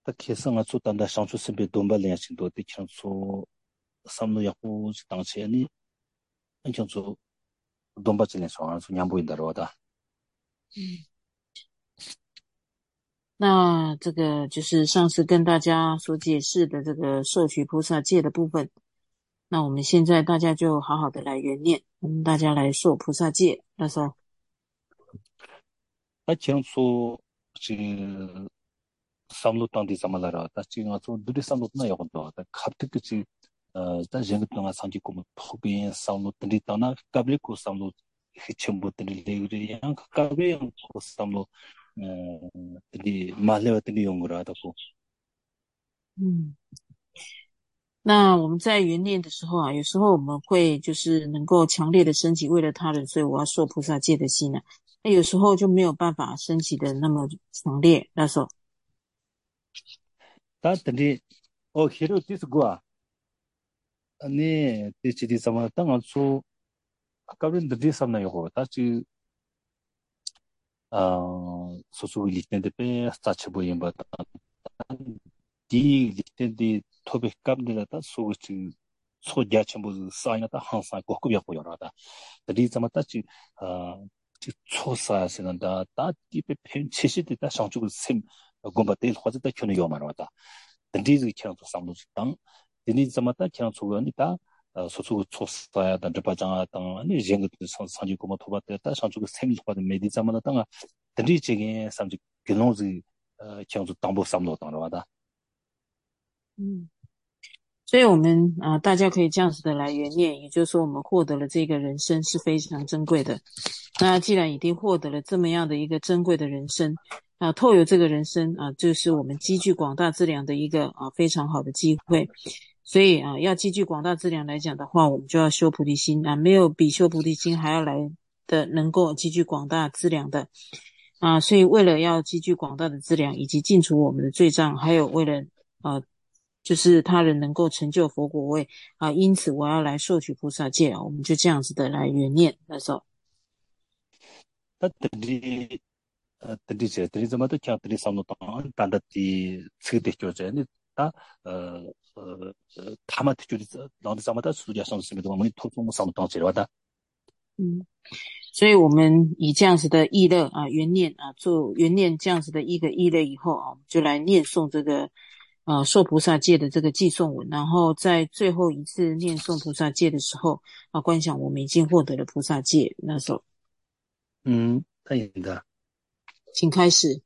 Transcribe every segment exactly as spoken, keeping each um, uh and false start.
다 개성아 쏟단다 상추 선배 돈발량 신도 대창소 삼로 약부 당시에니 안경소 돈바질에 상황에서 냠보인다로다. 嗯，那这个就是上次跟大家所解释的这个受取菩萨戒的部分。那我们现在大家就好好的来圆念，我们大家来受菩萨戒。那时候， 다 개성소 지 삼로 땅디 삼말라라 다 지금 아주 둘이 삼로 나 요건도 다 갑자기 지 어, 다 쟁그 동안 상기 고모 토비 삼로 땅디 땅나 까블리 고 삼로 히첨부 땅디 레그리 양 까블리 양 삼로 어, 땅디 말레와 땅디 용거라다고 嗯，那我们在圆念的时候啊，有时候我们会就是能够强烈的升起为了他人，所以我要受菩萨戒的心啊。那有时候就没有办法升起的那么强烈。那时候， 다 땅디 어 히로 디스고아 아니 디치디 삼아 땅아수 까블리 땅디 삼나 요거 다지 어 소소리 텐데 페 스타치 보임바 디 리텐디 토베 깜들다 소치 소자 첨부 사이나다 항상 꼭꼭 yap고 열어다. 리 자마다치 아 초사스는다 다 디베 펜 치시디다 상주고 셈 곰바데 화자다 켜는 요만하다. 딘디즈 켜는 상도 땅 딘디 자마다 켜는 소원이다. 소소 초사야 단저바장 땅 아니 쟁그 상주 고마 토바다 상주고 셈 화다 메디 자마다 땅 딘디 제게 상주 근로지 켜는 땅보 삼도 땅로다. 嗯。所以我们啊、呃大家可以这样子的来圆念，也就是说，我们获得了这个人生是非常珍贵的。那既然已经获得了这么样的一个珍贵的人生，啊、透有这个人生啊、就是我们积聚广大资粮的一个啊、非常好的机会。所以啊、要积聚广大资粮来讲的话，我们就要修菩提心啊，没有比修菩提心还要来的能够积聚广大资粮的啊。所以为了要积聚广大的资粮，以及尽除我们的罪障，还有为了啊。就是他人能够成就佛果位啊，因此我要来受取菩萨戒啊，我们就这样子的来圆念。那时候， 다 딘디 딘디 제 딘디 자마다 캬 딘디 삼노 땅 단다디 츠데 교제니 다 어, 어, 타마트 주리 나한테 자마다 수리아 선수님도 뭐니 토종 삼노 땅 제려와다 嗯，所以我们以这样子的意乐啊，圆念啊，做圆念这样子的一个意乐以后啊，我们就来念诵这个呃受菩萨戒的这个寄诵文，然后在最后一次念诵菩萨戒的时候啊，观想我们已经获得了菩萨戒。那时候， 음 다행이다 请开始。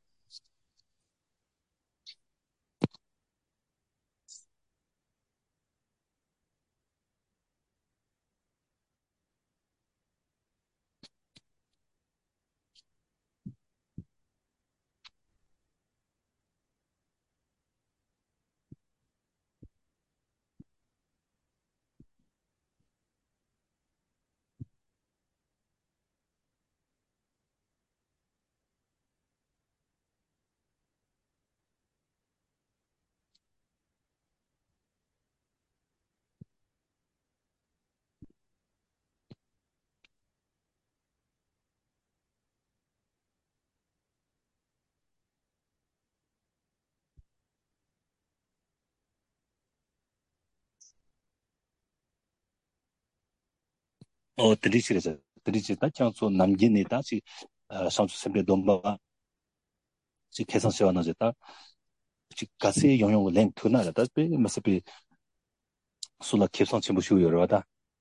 어 드리시래서 드리시 다 장소 남긴이 다시 어 상수 선배 돈바 지 계산 시원하졌다 지 가세 영역을 랭 투나다 배 마스비 술라 계산 전부 쉬고 열어다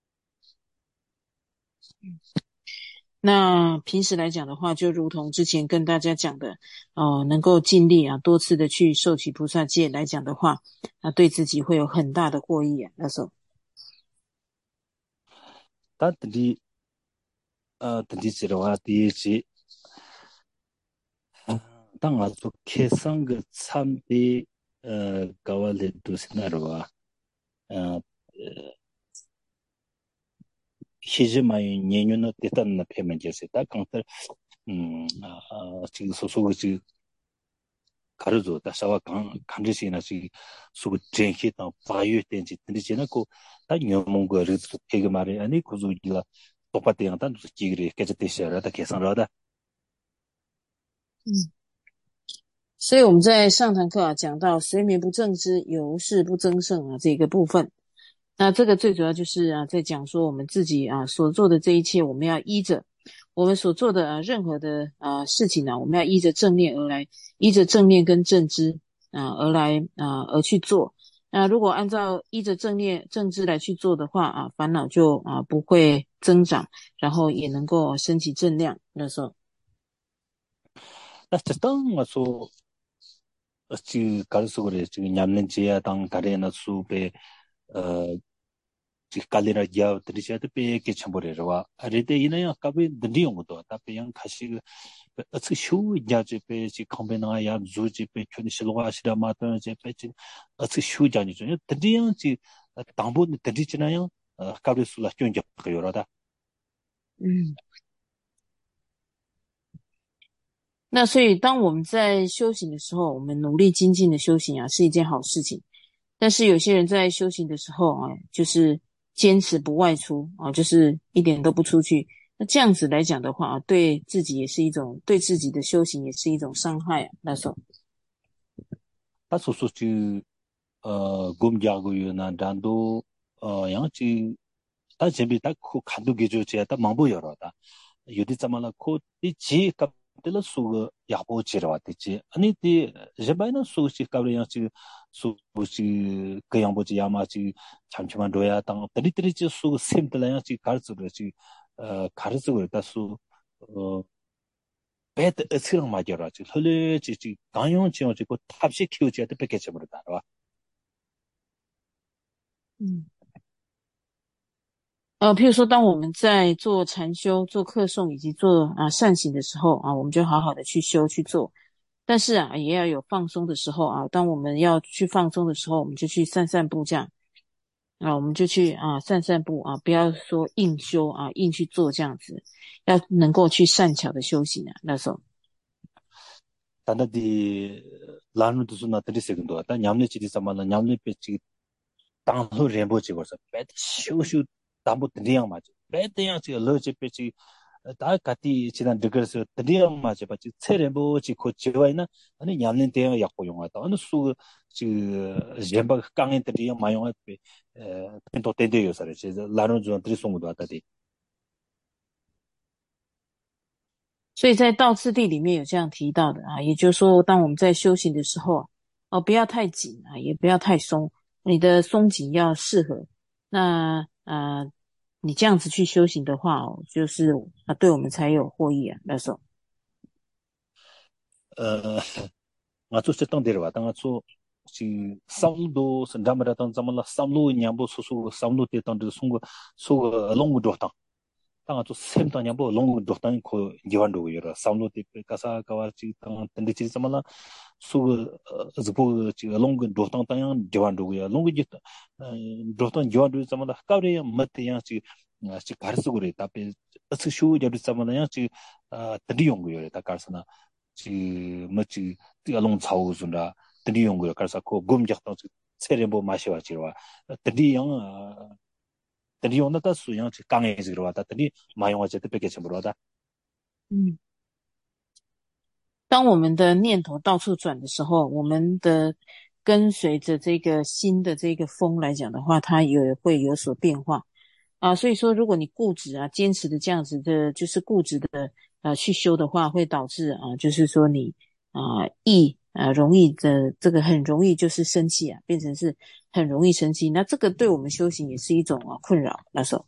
那平时来讲的话，就如同之前跟大家讲的，呃，能够尽力啊，多次的去受取菩萨戒来讲的话，啊，对自己会有很大的获益啊。那时候， 다 드리 어 드리시러와 디지 땅 아주 계산 그 참디 어 가발레 두스나르와 어 히즈마이 년년의 대단한 페멘제스다 강터 음 아, 지금 소소지 가르죠 다사와 강 강제시나 지 수고 쟁히다 바이오 된지 드리지나고 다 녀몽거 르스 되게 말이 아니 고주기가 똑같대요 단 지그리 깨졌대셔라 다 계산하다 嗯， 所以我们在上堂课啊讲到随眠不正之由是不增胜啊这个部分，那这个最主要就是啊在讲说我们自己啊所做的这一切，我们要依着我们所做的啊任何的啊事情呢，我们要依着正念而来，依着正念跟正知啊而来啊而去做。那如果按照依着正念正知来去做的话啊，烦恼就啊不会增长，然后也能够升起正量。那时候， 나 저당 와서 지 가르쳐 그래 지금 냠는 지야 당 가래나 수배 어 kalira yaw trisha te pe ke chambore rawa arete ina ya kabe dindi yong do ta pe yang khashi atsu shu ya je pe chi khombe na ya zu ji pe chuni shilwa shira ma ta je pe chi atsu shu ja ni jo dindi yang chi dambo ni dindi china yang kabe sula chön ja ka yora da 嗯。那所以，当我们在修行的时候，我们努力精进的修行啊，是一件好事情。但是有些人在修行的时候啊，就是坚持不外出啊，就是一点都不出去。那这样子来讲的话啊，对自己也是一种，对自己的修行也是一种伤害啊。那时候， ta su su chi gum ja go yu na dan do yang chi ta je bi ta khu khandu ge jo che ta mangbo yora da yudi zamala ko ti ji kap de la su ya bo chi ra ti ji ani ti je ba na su chi ka yang chi su chi ge yang bo ji ya ma chi cham cham do ya tang tri tri chi su sem de la yang chi kar zu de chi kar zu de ta su bet sirang ma jara chi hole chi chi gang yong chi chi ko tap shi kyu chi de pe ke che mo da wa 嗯。呃，譬如说，当我们在做禅修、做课诵以及做啊善行的时候啊，我们就好好的去修去做。但是啊，也要有放松的时候啊。当我们要去放松的时候，我们就去散散步这样啊，我们就去啊散散步啊，不要说硬修啊，硬去做这样子，要能够去善巧的修行啊。那时候， ta na di lanu du su na tri se ndo ta nyam ne chi di sama na nyam ne pe chi tang lo rembo chi war sa bet shu shu dam bu tri yang ma chi bet yang chi lo chi pe chi ta ka ti chi na de gar se tri yang ma chi pa chi che rembo chi ko chi wa na ani nyam ne te ya ko yong ta ani su chi remba kang en tri yang ma yong pe pen to te de yo sa re chi lanu ju tri song do ta di 所以在道次第里面有这样提到的啊，也就是说，当我们在修行的时候啊，哦，不要太紧啊，也不要太松，你的松紧要适合。那呃，你这样子去修行的话哦，就是啊，对我们才有获益啊。那时候， 呃 nga tsu se tang derwa ta nga tsu chi samdo sandamara tang zamala samlo nyambo su su samlo te tang de sung su long do tang ta nga tsu sem tang nyambo long do tang ko jiwan do yora samlo te kasa kawa chi tang tende chi zamala su zbo chi long do tang tang yang jiwan do ya long ji do tang jiwan do zamala ka re mat yang chi chi kar su gore ta pe tsu shu ja do zamala yang chi tandi yong yore ta kar sana 지 뭐지 뛰어롱 차우준다 드리용 거 가서 그 검적도 세례보 마셔와 지와 드리용 드리용나다 수용 강해지로 왔다 드리 마용화 제때 뺏게 좀 왔다 嗯。当我们的念头到处转的时候，我们的跟随着这个心的这个风来讲的话，它也会有所变化啊。所以说，如果你固执啊、坚持的这样子的，就是固执的呃去修的话，会导致啊，就是说你啊易啊容易的这个很容易就是生气啊，变成是很容易生气。那这个对我们修行也是一种啊困扰。那时候，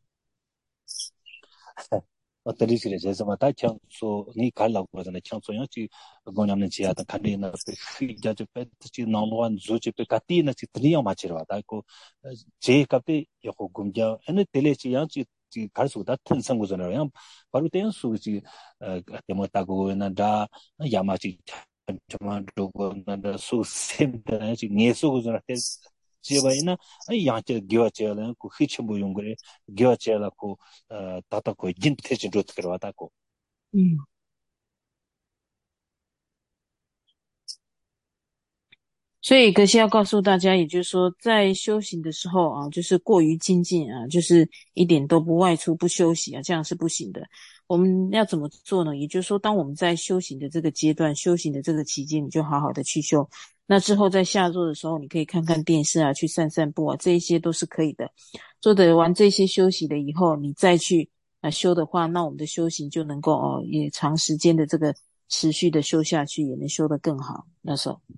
어떨이 그래 그래서 맞다 창소 니 갈라고 그러잖아 창소 양치 고냠는 지야다 칸리나 피자주 페트치 나노완 조치 페카티나 치 트리야 마치러 왔다 고 제갑데 요고 군자 에네 텔레치 양치 지 갈수다 텐성고잖아요 양 바로 땐 수지 때문다고 나다 야마치 정말 로고 나다 수 셈다 지 녜소고잖아 지바이나 아니 양체 기와체라 그 히침부 용거래 기와체라 그 다다고 진테진 로트로 왔다고 嗯。 所以格西要告诉大家，也就是说，在修行的时候啊，就是过于精进啊，就是一点都不外出、不休息啊，这样是不行的。我们要怎么做呢？也就是说，当我们在修行的这个阶段、修行的这个期间，你就好好的去修。那之后在下座的时候，你可以看看电视啊，去散散步啊，这一些都是可以的。做得完这些休息了以后，你再去啊修的话，那我们的修行就能够哦，也长时间的这个持续的修下去，也能修得更好。那时候。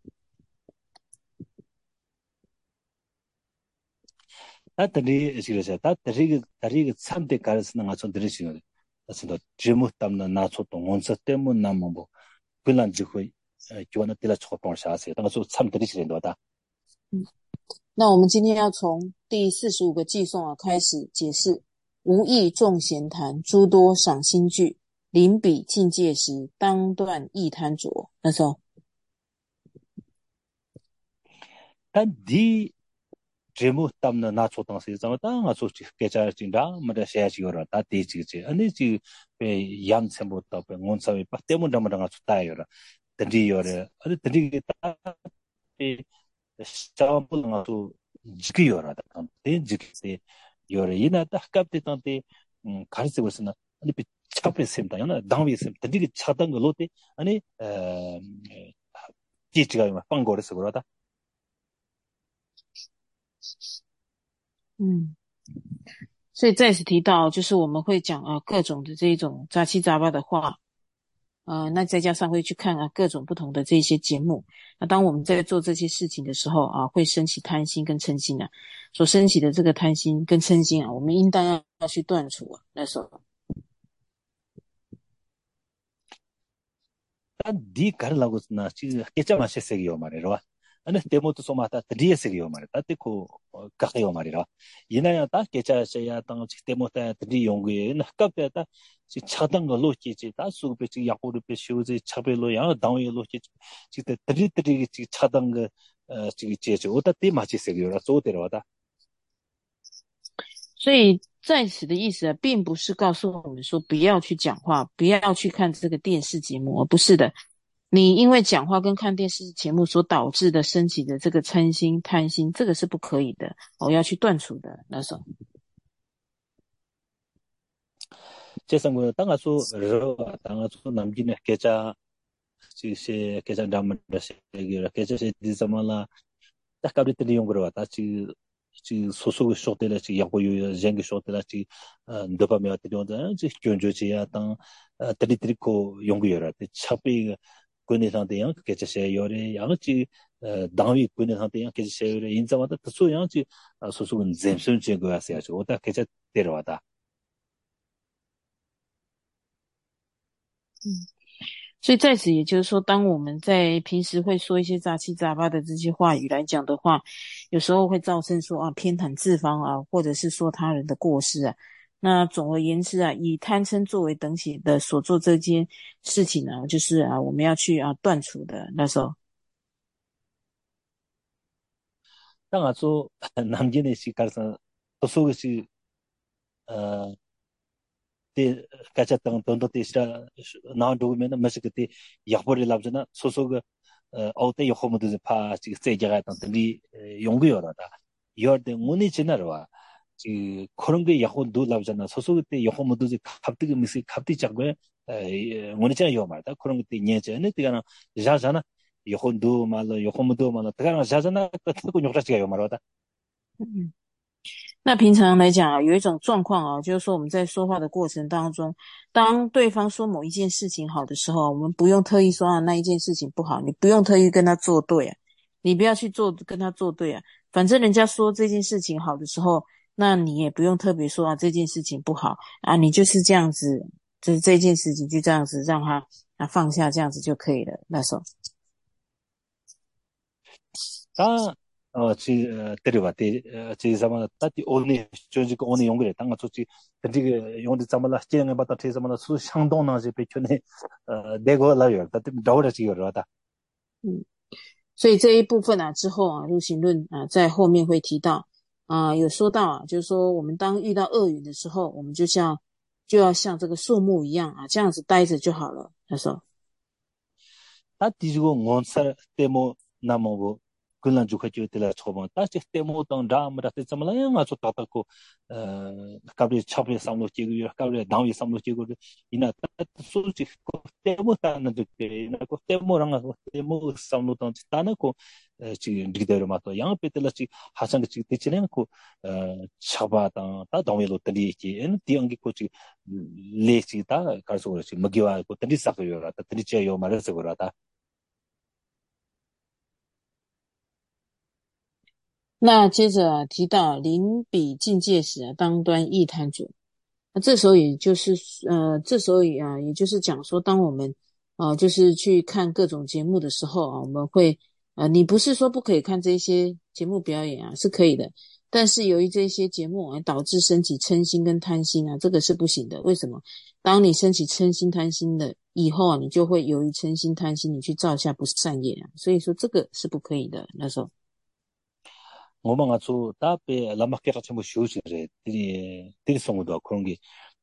다 들이 시그래서 다 들이 들이 참대 가르스는 가서 들으시는 그래서 지무 담나 나초 동원서 때문 남뭐 뭐 그런 지고 교환을 들어 초봉 샤세 당서 참 들으시는 거다. 那我们今天要从第四十五个偈颂啊开始解释。无益众闲谈，诸多赏心句。临彼境界时，当断亦贪着。那时候， 但디 지무 담나 나초 동서 있잖아. 다 가서 계좌 진다. 뭐다 셔야지거라. 다 되지지. 아니 지 양sem부터 원사위 빠 때문 담아가 좋다요라. 드리요래. 아니 드리게 다 샤ම්불 가서 지기요라. 된 지기 요래 이나다 갑때 tante 가르쳐 버스나 아니 비 차페 셈다 야나 당위 셈 되게 차단 거 로테 아니 에 지지가 막 빵거려서 그러다 嗯，所以再次提到，就是我们会讲啊各种的这一种杂七杂八的话，呃，那再加上会去看啊各种不同的这些节目。那当我们在做这些事情的时候啊，会升起贪心跟嗔心啊，所升起的这个贪心跟嗔心啊，我们应当要要去断除啊。那时候， 단 디 가르라고스나 지 깨자마 셰세기요 말이라 아니 데모도 소마타 드리에세기요 말이다 데코 가게요 말이라 이나야 다 깨자셔야 땅 데모타 드리 용구에 나깝다 지 차단 거 로치지 다 수급에 지 야고르 베 쇼지 차벨로 야 당위 로치 지 드리 드리 지 차단 거 지 제지 오다 데 마치세기요라 소데로다 所以在此的意思啊，并不是告诉我们说不要去讲话，不要去看这个电视节目，而不是的。你因为讲话跟看电视节目所导致的升起的这个嗔心、贪心，这个是不可以的，我、哦、要去断除的。那时候， 제상고 땅아수 러 땅아수 남진의 계좌 지세 계좌 담을 세기라 계좌에 디자말라 딱가르트리 용거로 왔다 지 지 소소 쇼텔라 지 야고요 쟁기 쇼텔라 지 너바메 되던다 지 견조지야 땅 트리트리코 용거여라 차비 군에상대 양 계좌에 요래 양지 당위 군에상대 양 계좌에 요래 인자마다 또 양지 소소는 잼순 제거 하셔야죠. 오다 계좌 데려와다 嗯，所以在此也就是说，当我们在平时会说一些杂七杂八的这些话语来讲的话，有时候会造成说啊偏袒自方啊，或者是说他人的过失啊。那总而言之啊，以贪嗔作为等起的所做这件事情呢，就是啊我们要去啊断除的。那时候， 땅아수 남진의 시가서 소소시 어 때 가졌던 돈도 대시라 나도면 마스크티 야보리 랍잖아 소소가 어때 요코모도 파 지금 세계가 던리 용구여라다 이어데 문이 지나러와 지 그런 게 야호도 랍잖아 소소 때 요코모도 갑자기 미스 갑자기 잡고 문이 지나 요 말다 그런 것도 녀전에 되가나 자잖아 요혼도 말로 요코모도 말로 되가나 자잖아 그거 욕자지가 요 말하다 嗯。那平常来讲啊，有一种状况啊，就是说我们在说话的过程当中，当对方说某一件事情好的时候，我们不用特意说啊那一件事情不好，你不用特意跟他作对啊，你不要去做跟他作对啊，反正人家说这件事情好的时候，那你也不用特别说啊这件事情不好啊，你就是这样子，就是这件事情就这样子让他啊放下，这样子就可以了。那时候。 다 어, 지, 데려와대, 지, 자마, 따티, 오니, 조직, 오니 용그래, 당가, 조치, 근데, 용데, 자마라, 지행에 받다, 제, 자마라, 수, 상동나지, 배천에, 어, 내고, 라요, 따티, 나오라, 지거라다. 嗯，所以这一部分啊之后啊，入行论啊在后面会提到啊，有说到啊，就是说我们当遇到恶缘的时候，我们就像就要像这个树木一样啊，这样子待着就好了。他说， 따티, 지고, 원사, 때모, 나모고, 군란 주카지 때라 초반 다시 때모던 라마라 때점라야 아주 따따고 어 갑자기 차브에 삼로 지고 갑자기 나위 삼로 지고 이나 소지 때모다는 데 이나 고 때모랑 때모 삼로던 따나고 지금 리더로 맞도 양페텔라치 하상게 지 때치는 고 차바다 다 동의로 들이지 엔 디앙기 고지 레시다 가서 그렇지 먹기와 고 들이싹요라 들이지요 말해서 그러다 那接着啊提到临彼境界时啊，当端亦贪着。那这时候也就是呃，这时候也啊，也就是讲说，当我们啊、呃，就是去看各种节目的时候啊，我们会呃，你不是说不可以看这些节目表演啊，是可以的。但是由于这些节目啊，导致升起嗔心跟贪心啊，这个是不行的。为什么？当你升起嗔心贪心的以后啊，你就会由于嗔心贪心，你去造下不善业啊。所以说这个是不可以的。那时候。 뭐만 아주 답에 라마케라 첨부 쉬우시래 들이 들이 송도 그런 게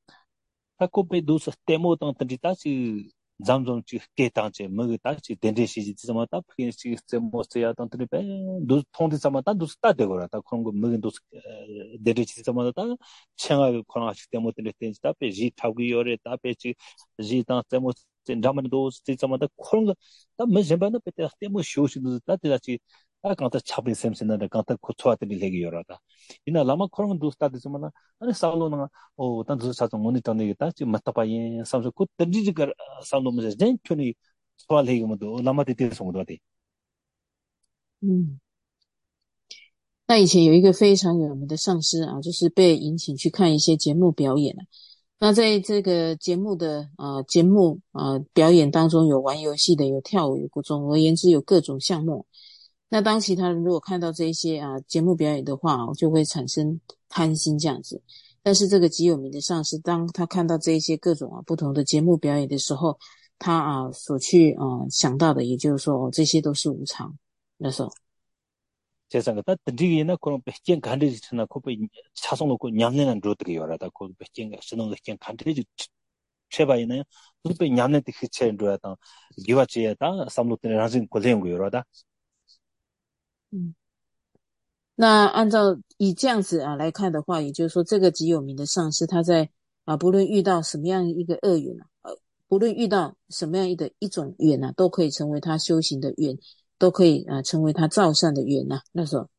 타코페 두스 테모던 트리타시 잠좀 치 케탄체 먹이 다시 덴데시지 지마다 프린시 세모스야 단트리페 두 통디 자마다 두스 따데고라다 그런 거 먹이 두스 데데시 자마다 챙아 코나시 테모들 텐지 답에 지 타기 요래 답에 지 지탄 세모스 잠만 두스 자마다 그런 거다 메젬바나 페테 테모 쉬우시도 따데다치 아 간다 차비 셈셈나 간다 코트와들이 얘기 열어다 이나 라마 그런 두스타 되지만 아니 살로나 어 단두 사정 모니터는 있다 지금 맞다바이 삼서 그 던지지가 살로면서 젠촌이 소알 얘기면도 라마데 되서 돼 嗯，那以前有一个非常有名的上师啊，就是被引请去看一些节目表演啊。那在这个节目的呃节目呃表演当中，有玩游戏的，有跳舞，有总而言之有各种项目。那当其他人如果看到这些啊节目表演的话，就会产生贪心这样子。但是这个极有名的上师，当他看到这些各种啊不同的节目表演的时候，他啊所去啊想到的，也就是说，哦，这些都是无常。那时候。 세상에다 드리기나 그런 백jen 간리지나 코베 차송 놓고 냠내는 로드기 열어다 그 백jen 쓰는 거 그냥 간리지 최바이네 그베 냠내 그 체인도다 기와치에다 삼로트네 라진 고생 거 열어다 嗯。那按照以这样子啊来看的话，也就是说，这个极有名的上师，他在啊不论遇到什么样一个恶缘啊，呃，不论遇到什么样的一种缘啊，都可以成为他修行的缘，都可以啊成为他造善的缘呐、啊。那时候，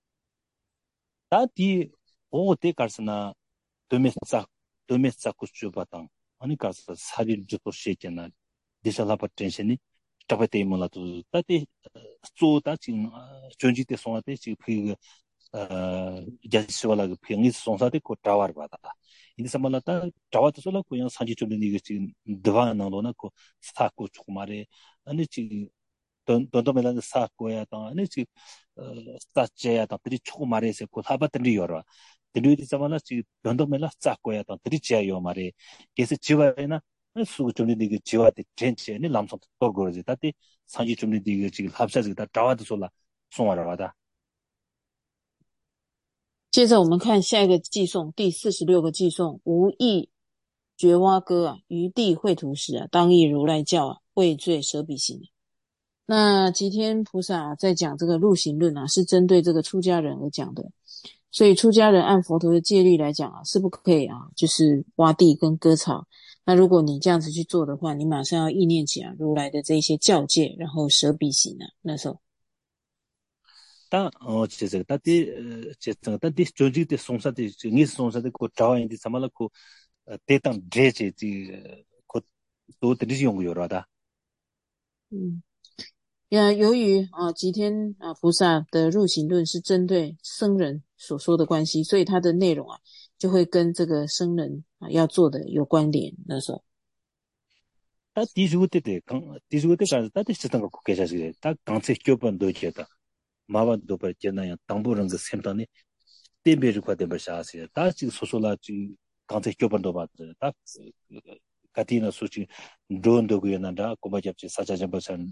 다디 오데 가르스나 도메사 도메사 쿠슈바탄 아니 가르스 사릴 주도 시에나 디살라파 텐션이 타베테 몰라도 다디 소다 진 존지테 송아테 지그 어 자시와라 그 평이 송사데 코 타와르 바다 이 사말라타 타와트 솔라 코양 산지 좀 이게 지금 드바나로나 코 스타코 추마레 아니 지 돈 돈도멜란 사코야 또 아니 지 스타체야 또 들이 추고 말해서 그 하바들이 열어 들이 자마나 지 돈도멜라 사코야 또 들이 지야요 말에 그래서 지와에나 수고 좀 이게 지와데 젠체니 람성 또 거지 다티 산지 좀 이게 지금 합사지 다 타와도 솔라 송와라 바다 接着我们看下一个偈颂，第四十六个偈颂：无意觉蛙歌啊，于地秽土时啊，当诣如来教啊，畏罪舍彼行。那吉天菩萨在讲这个入行论啊，是针对这个出家人而讲的。所以出家人按佛陀的戒律来讲啊，是不可以啊，就是挖地跟割草。那如果你这样子去做的话，你马上要意念起啊如来的这些教戒，然后舍彼行啊。那时候， 다 어, 제가 다디 제가 다디 조직의 송사대 니 송사대 고 자와인디 사말고 대당 제제지 곧또 드리지 용요라다 嗯。呀，由于啊吉天啊菩萨的入行论是针对僧人所说的关系，所以它的内容啊就会跟这个僧人啊要做的有关联。那时候， 다 디주고때 강 디주고때 가서 다디 쓰던 거 계좌지 다 강세 교번 도지다 마바도 버잖아요 당부는 그 셈다니 때베르 과데 버샤시 다 지금 소소라지 강세 교번도 받다 다 가티나 수치 드론도 그연한다 고바잡지 사자점 버선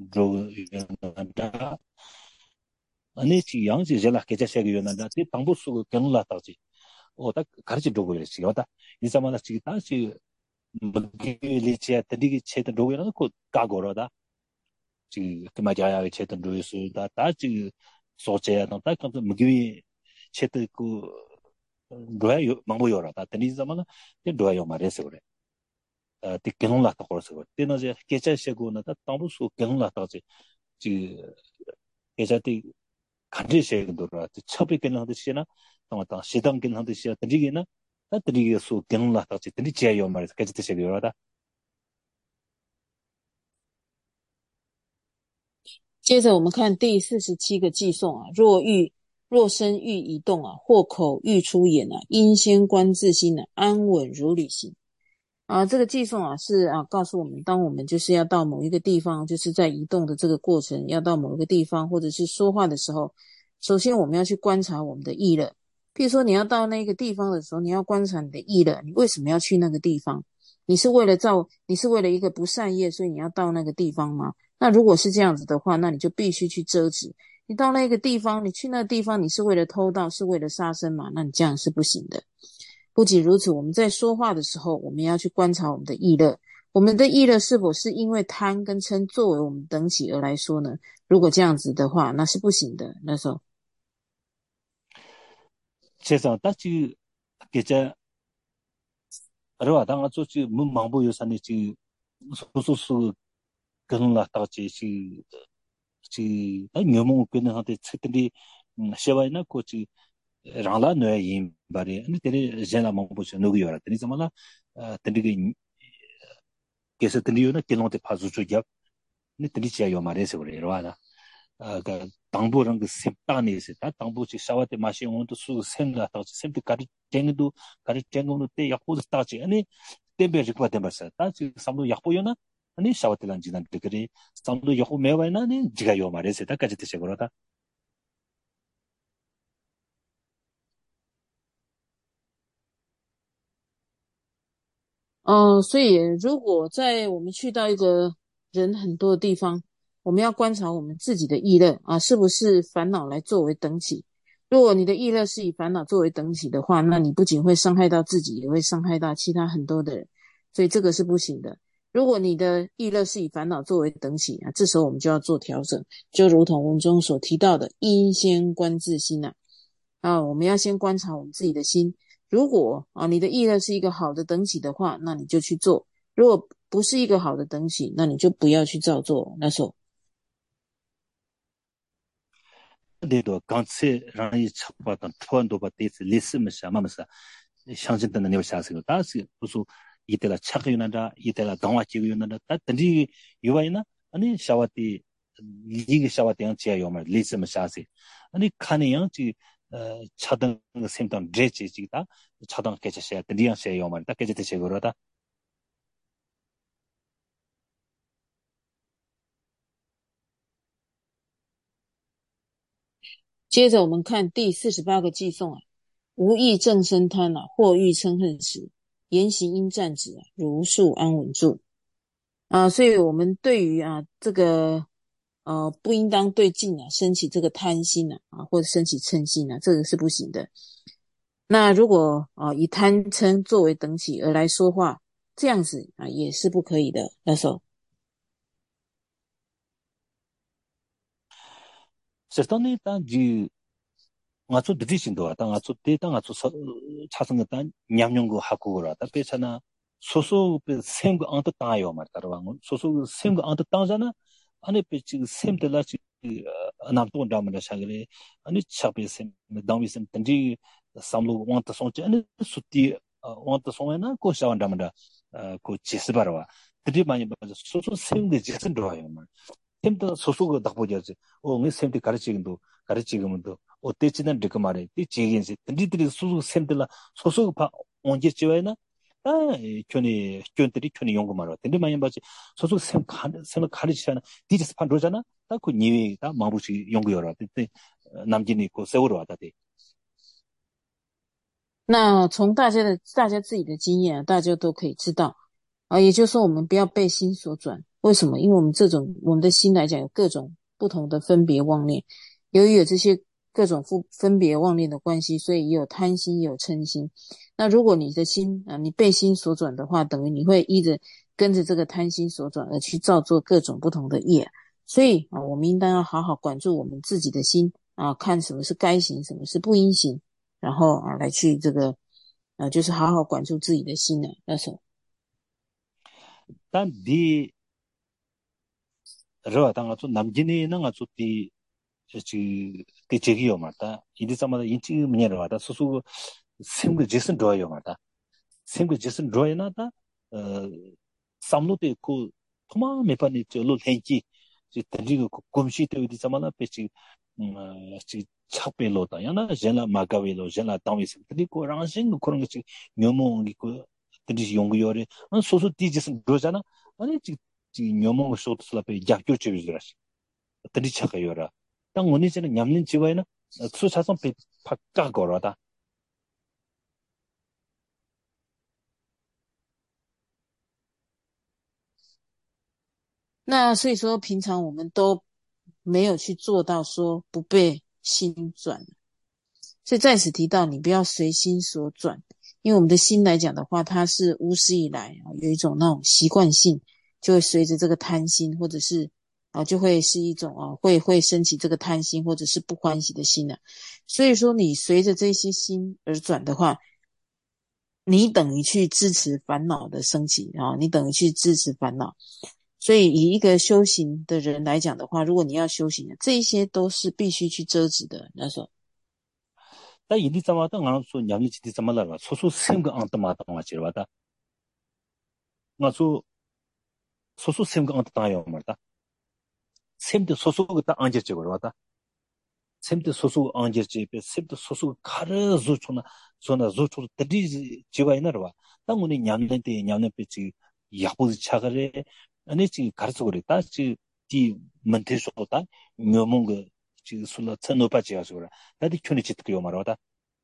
드론다 아니 지 양지 제라 계좌세가 연한다 이 당부 수고 견라다지 어다 가르치 두고 이랬지 어다 이 사람은 지금 다시 리치야 되게 체도 로그라고 가고로다 그 그마자야 체던 루이스다 다지 소제야 다 깜도 무기 체도 그 로야 망보요라다 되니 zaman 로야 말해서 그래 어 티케논라다 거서 그래 때나제 개체시고나다 땅부수 개논라다지 지 개자티 간제시고도라 첩이긴 하듯이나 또 시당긴 하듯이야 드리기나 드리기 수 개논라다지 드리 제요 말해서 개체시고요라다 接着我们看第四十七个寄送啊，若欲若身欲移动啊，或口欲出言啊，应先观自心啊，安稳如履行。啊，这个寄送啊是啊告诉我们，当我们就是要到某一个地方，就是在移动的这个过程，要到某一个地方或者是说话的时候，首先我们要去观察我们的意乐。譬如说你要到那个地方的时候，你要观察你的意乐，你为什么要去那个地方？你是为了造，你是为了一个不善业，所以你要到那个地方吗？那如果是这样子的话，那你就必须去遮止。你到那个地方，你去那个地方，你是为了偷盗，是为了杀生嘛？那你这样是不行的。不仅如此，我们在说话的时候，我们要去观察我们的意乐，我们的意乐是否是因为贪跟嗔作为我们等起而来说呢？如果这样子的话，那是不行的。那时候， 세상다지게자 알아 당아 저지 문 망보 요산이 지 소소소 그런 라다지 지 지 아니 명목 끊는 한테 책들이 셔바이나 코치 랑라 뇌임 바리 아니 데리 제나 망보시 누구 요라 데니 자마나 데리게 계속 데리요나 길롱테 파주주야 니 데리지야 요 말에서 그래 이러와나 그 당부랑 그 셈따니 있다 당부지 샤와테 마시 온도 수 생가 따지 셈도 가리 쟁도 가리 쟁고는 때 약보도 따지 아니 템베지 과 템버서 따지 삼도 약보요나 아니 샤와테란 지난 그리 삼도 약보 매와나 니 지가 요 말에서 다까지 되셔 그러다 呃，所以如果在我们去到一个人很多的地方，我们要观察我们自己的意乐啊，是不是烦恼来作为等起？如果你的意乐是以烦恼作为等起的话，那你不仅会伤害到自己，也会伤害到其他很多的人，所以这个是不行的。如果你的意乐是以烦恼作为等起啊，这时候我们就要做调整，就如同文中所提到的，应先观自心啊，啊，我们要先观察我们自己的心。如果啊你的意乐是一个好的等起的话，那你就去做；如果不是一个好的等起，那你就不要去照做。那时候。 데도 간세 라이 첩바던 투안도 바데스 리스미샤 마마사 상진된 네오샤스고 다스 무수 이때라 차그유나다 이때라 동화지유나다 다든지 유와이나 아니 샤와티 이게 샤와티 지야 요말 리스미샤시 아니 칸이양 지 차등 셈던 드레지지다 차등 깨져셔야 드리앙셔야 요말 다 깨져대 제거로다 接着我们看第四十八个寄送啊，无意正生贪啊，或欲嗔恨时，言行应暂止啊，如数安稳住啊。所以我们对于啊这个呃不应当对境啊升起这个贪心啊啊，或者升起嗔心啊，这个是不行的。那如果啊以贪嗔作为等起而来说话，这样子啊也是不可以的。那时候。 세스톤이 단지 ngazu division do ta ngazu te ta ngazu chasang ta nyamnyong go haku ra ta pechana soso pe sem go ant ta yo mar tarwa soso sem go ant ta jana ane pe chi sem de la chi anam to da mar shagre ane chape sem dangwi sem tanji samlo want ta song ane sutti want ta song na ko shawan da mar ko chisbarwa tidi mani ba soso sem de jason do yo mar 템도 소소가 딱 보자지. 어, 내 샘도 가르치긴도 가르치기면도 어때지는 이렇게 말해. 이 지긴지 니들이 소소 샘들라 소소가 봐 언제 지와이나? 아, 견이 견들이 견이 연구 말아. 근데 많이 봐지. 소소 샘 샘을 가르치잖아. 디지스 판로잖아. 딱그 니위가 마부시 연구여라. 근데 남진이 있고 세월호 왔다대. 那从大家的大家自己的经验啊，大家都可以知道啊，也就是说我们不要被心所转。为什么？因为我们这种我们的心来讲有各种不同的分别妄念，由于有这些各种分分别妄念的关系，所以也有贪心，也有嗔心。那如果你的心啊，你被心所转的话，等于你会依着跟着这个贪心所转而去造作各种不同的业。 所以啊，我们应当要好好管住我们自己的心啊，看什么是该行，什么是不应行，然后啊来去这个啊，就是好好管住自己的心呢。那时候， 但디 rwa ta nga tsu namjini na nga tsu ti chi ti chegi yo ma ta idi sama da inchi mnya rwa ta su su semgu jisen rwa yo ma ta semgu jisen rwa yo na ta samlu te ku thuma me pa ni cho lo lenki chi tari ko komshi te idi sama na pe chi chi chakpe lo ta ya na jela magawe lo jela tangwe sem tari ko rang sing ko rang chi nyomo ngi ko tari yong yo re so su ti jisen rwa ja na ani chi 지 녀몽 쇼트슬라페 약교 주비라시 드리차가 요라 땅 원이제는 냠는 지와이나 수사선 배 바까 걸어다 那所以说平常我们都没有去做到说不被心转，所以在此提到你不要随心所转，因为我们的心来讲的话，它是无始以来啊有一种那种习惯性，就会随着这个贪心，或者是啊就会是一种啊会会升起这个贪心或者是不欢喜的心呢、啊。所以说你随着这些心而转的话，你等于去支持烦恼的升起啊，你等于去支持烦恼。所以以一个修行的人来讲的话，如果你要修行的，这一些都是必须去遮止的。那时候。 다 이디 자마다 나서 냠니 지디 자말라 소소 semga anta mata ma chirwada 나서 소소 semga anta tayo marta semde 소소 gata anje chigorwada semde 소소 anje chibe semde 소소 카르 zuchuna zona zuchu tadi jiwa inarwa 당운이 냠는데 냠는데 지 야부 차가래 아니 지 가르쳐 그랬다 지디 멘테소다 묘몽가 지 술라 천노바지야 소라 나디 큐니 짓고 말하다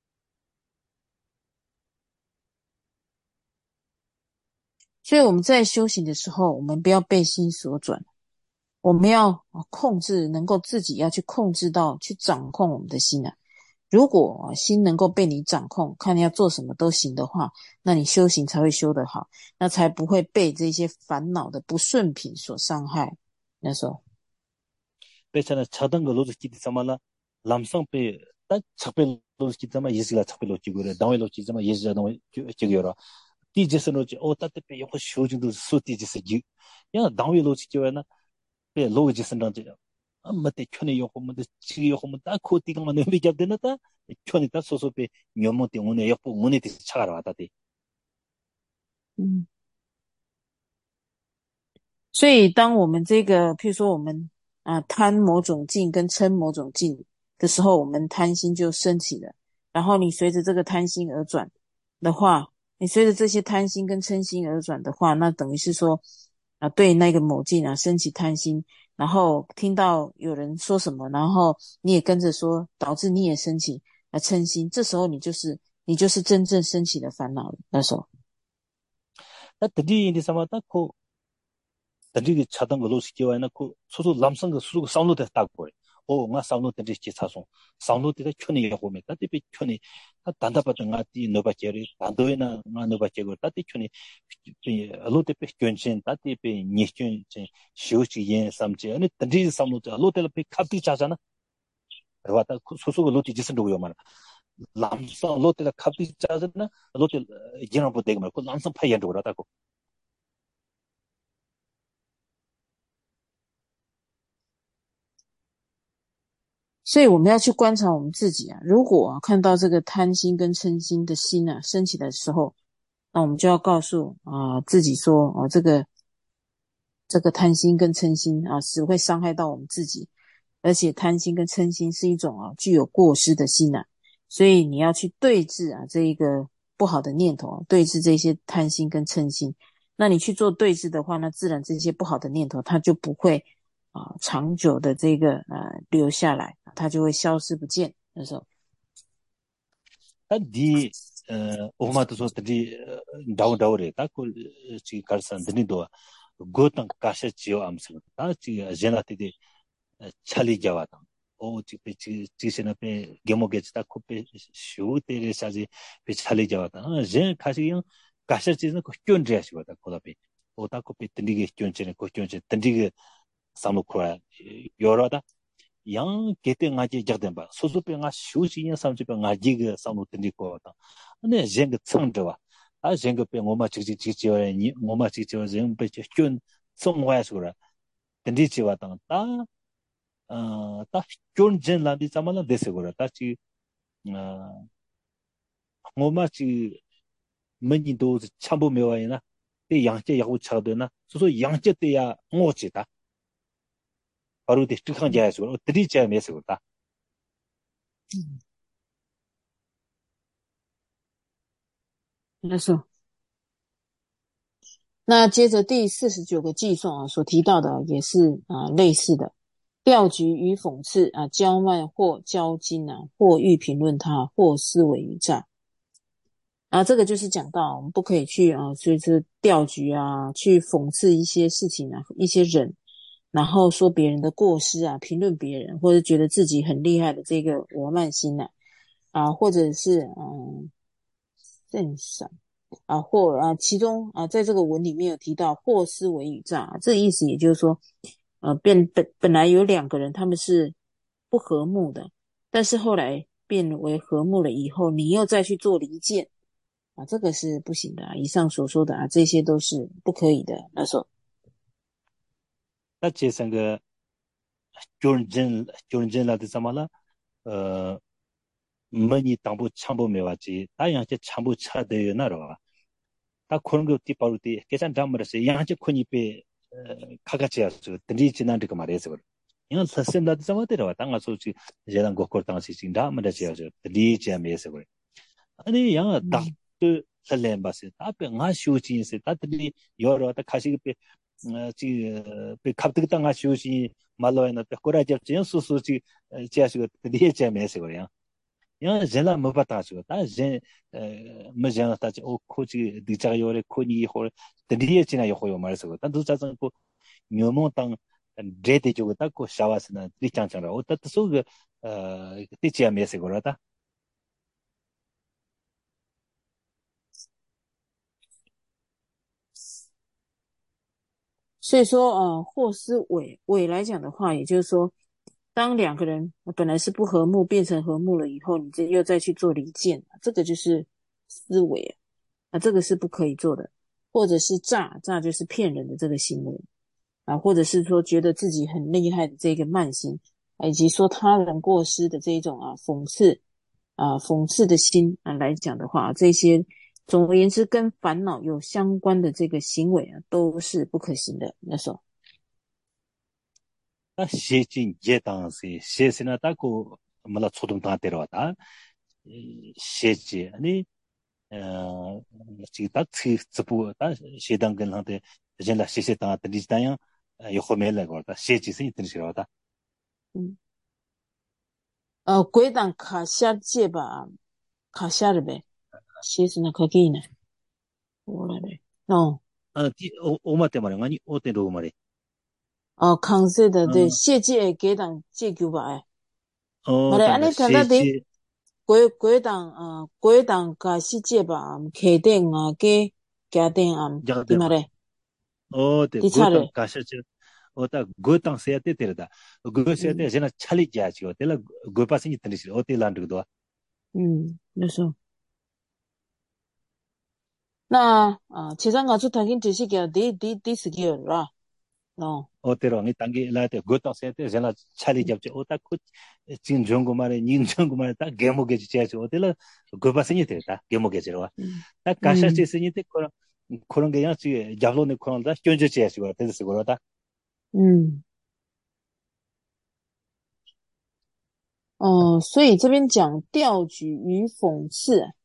所以我们在修行的时候，我们不要被心所转，我们要控制，能够自己要去控制到，去掌控我们的心啊。如果心能够被你掌控，看你要做什么都行的话，那你修行才会修得好，那才不会被这些烦恼的不顺品所伤害。那时候， 배차나 차던 거 로즈 기디 사마라 람성페 딱 착벨 로즈 기디 사마 예스가 착벨 로지 그래 당외 로지 사마 예스가 당외 저기요라 디제스 로지 오 따뜻해 요거 쇼진도 수티제스 야 당외 로지 기와나 베 로지 선던지 아무때 촌에 요거 뭐데 지기 요거 뭐다 코티가만 의미 잡되나다 촌이 다 소소베 녀모티 오늘 옆부 문에 차가라 왔다디 嗯，所以当我们这个，譬如说我们啊贪某种境跟嗔某种境的时候，我们贪心就升起了。然后你随着这个贪心而转的话，你随着这些贪心跟嗔心而转的话，那等于是说啊对那个某境啊升起贪心，然后听到有人说什么，然后你也跟着说，导致你也升起啊嗔心，这时候你就是你就是真正升起的烦恼了。那时候。 나 드디 인디 사마다 코 드디 차던 거 로스 기와나 코 소소 람성 거 수고 사운드 됐다고 오, nga saunu tende chi chaso. Saunu tende kyuni ya home, tate pe kyuni, ta danda pata nga ti noba kere, dandoe na nga noba kere, tate kyuni, alo te pe kyunchen, tate pe nyekkyun chen, shio chi yen samche, ane tende saunu te, alo te la pe kapti chacha na, rwa ta susu alo ti jisan dogo yo mara. Lamsang alo te la kapti chacha na, alo te jiran po dega mara, ko lamsang pa yen dogo rata ko. 所以我们要去观察我们自己啊，如果啊看到这个贪心跟嗔心的心啊升起的时候，那我们就要告诉啊自己说，哦，这个这个贪心跟嗔心啊只会伤害到我们自己，而且贪心跟嗔心是一种啊具有过失的心啊，所以你要去对治啊这一个不好的念头，对治这些贪心跟嗔心。那你去做对治的话，那自然这些不好的念头它就不会啊长久的这个呃留下来，它就会消失不见。那时候， ता दी ओमा तो सो तदी डाउ डाउ रे ता को ची करसन दनी दो गोतन काशे चियो आमस ता ची जेना ती दे छली जावा ता ओ ची पे ची ची से न पे गेमो गेच ता को पे शु तेरे साजे पे छली जावा ता जे खासी यो काशे चीज न को क्यों रे आसी बता को पे ओ ता को पे तंदी गे क्यों चने को क्यों चे तंदी गे 상로 코라 요러다 양 게테 ngaji jagden ba soso pe nga shuji yin samji pe ngaji ge samlo tindi ko ta ane jeng ge tsang de wa a jeng ge pe ngoma chi chi chi chi wa ni ngoma chi chi wa jeng pe chi kyun song wa su ra tindi chi wa ta ta 아 ta kyun jen la di samala de se go ra ta chi ngoma chi meni do chambo me wa ina de yang che ya wu cha de na soso yang che de ya ngo chi ta 바로 대 특한 자야서 어디 자면서 그다 没错。那接着第四十九个计算啊，所提到的也是啊类似的，调局与讽刺啊，骄慢或骄矜啊，或欲评论他，或思维于诈啊，这个就是讲到我们不可以去啊，就是调局啊，去讽刺一些事情啊，一些人，然后说别人的过失啊，评论别人，或者觉得自己很厉害的这个我慢心呐啊，或者是嗯正赏。啊，或啊，其中啊，在这个文里面有提到或思为与诈，这个意思也就是说，呃，变本本来有两个人他们是不和睦的，但是后来变为和睦了以后，你又再去做离间啊，这个是不行的啊。以上所说的啊，这些都是不可以的。那时候， 那这三个军人军人来的什么了呃 머니 당부 참보 메와지 다 양체 참보 차대요 나로 다 그런 거 뒤바로디 계산 담으러서 양체 코니페 카가치야서 드리 지난 그 말해서 이건 사슴다 잡아들어 당가 소치 제단 고코 당시 진다 말해야죠 드리 지면서 그래 아니 양 다그 살렘 바스 앞에 nga 쇼진세 다들이 여러 다 가시게 지 갑득 당가 쇼진 말로에나 고라접 전 수수지 제시고 드리 지면서 그래요 야 젤라 못 봤다죠. 다 제, 뭐잖아 다지 오 코지 디자가 요래 코니 홀 드리에 지나 요호요 말해서. 다 두자선 고 묘모 땅 제대 쪽에 딱고 샤와스나 디창창라. 어떻다 소그 어 티치야 메세 거라다. 所以说呃，或思伪伪来讲的话，也就是说，当两个人本来是不和睦变成和睦了以后，你这又再去做离间，这个就是思维啊，这个是不可以做的。或者是诈，诈就是骗人的这个行为啊，或者是说觉得自己很厉害的这个慢心，以及说他人过失的这一种啊讽刺啊讽刺的心啊来讲的话，这些总而言之跟烦恼有相关的这个行为啊，都是不可行的。那时候， 다 시진 제당시 시스나 딱고 몰라 초동 당대로다. 시지 아니 어 지다 츠츠부 다 시당 근한테 젠라 시세당 드리지다야 요코멜라 거다 시지스 이트리시로다. 嗯，呃，鬼党卡下界吧，卡下了呗，写是那可给呢，我来呗，哦。 아, 디 오, 오마테 말이야. 아니, 오테로 말이. 哦，康势的对， 어, 谢界给党借九百，马 어, 来安 단다 尼谈到的 시지 国国党啊，国党甲世界吧，客店啊，给家店啊，对 야데 嘛嘞？ 어, 데 的差 고당 嘞， 가셔지. 어다 고당 세야테 데르다. 고세야테 嗯 제나 찰리지야지고. 데라 고파싱이 트리시. 오테란드도. 嗯，那时候，那啊，其实我做谈跟就是叫第第第四个啦，喏， 오테로 니 당게 라테 고당 세야테 제나 찰리지야지. 오타 코 진정고 말에 닌정고 말에 딱 게모게지야지. 오텔라 고파싱이 데르다. 게모게지로. 嗯 딱 嗯 가셔지스니테 그런 그런 게 양치 잡로네 코는다. 견제지야지고. 데스고로다. 嗯，哦，所以这边讲调举与讽刺啊，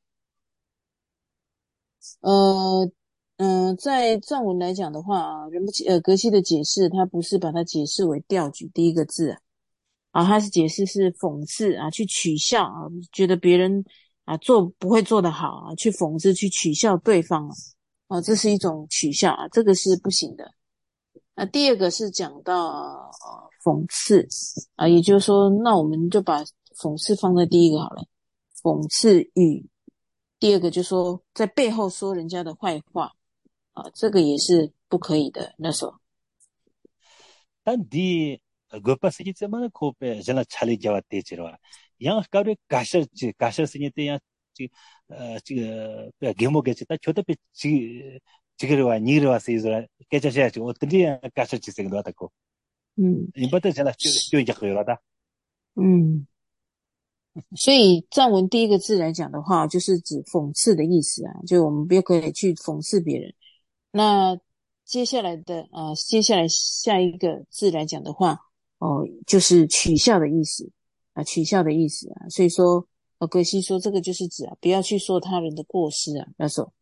呃，嗯、呃，在藏文来讲的话啊，人不呃格西的解释，它不是把它解释为调举第一个字啊，啊，它是解释是讽刺啊，去取笑啊，觉得别人啊做不会做得好啊，去讽刺去取笑对方啊，啊，这是一种取笑啊，这个是不行的。那第二个是讲到呃讽刺啊，也就是说，那我们就把讽刺放在第一个好了，讽刺语。第二个就说在背后说人家的坏话啊，这个也是不可以的。那时候， 단 디 고파스기 때문에 코페 제가 차리 잡아 되지라 양 가르 가셔지 가셔스니 때야 지 지, 게모게지 다 저도 지 지그르와 니르와서 이제 깨져셔야지 어떻게 가셔지 생각도 하고 嗯 이번에 제가 저 이적이라다 嗯，所以藏文第一个字来讲的话，就是指讽刺的意思啊，就我们不可以去讽刺别人。那接下来的呃，接下来下一个字来讲的话，哦、就是取笑的意思啊，取笑的意思啊。所以说，呃，格西说这个就是指啊，不要去说他人的过失啊，那说，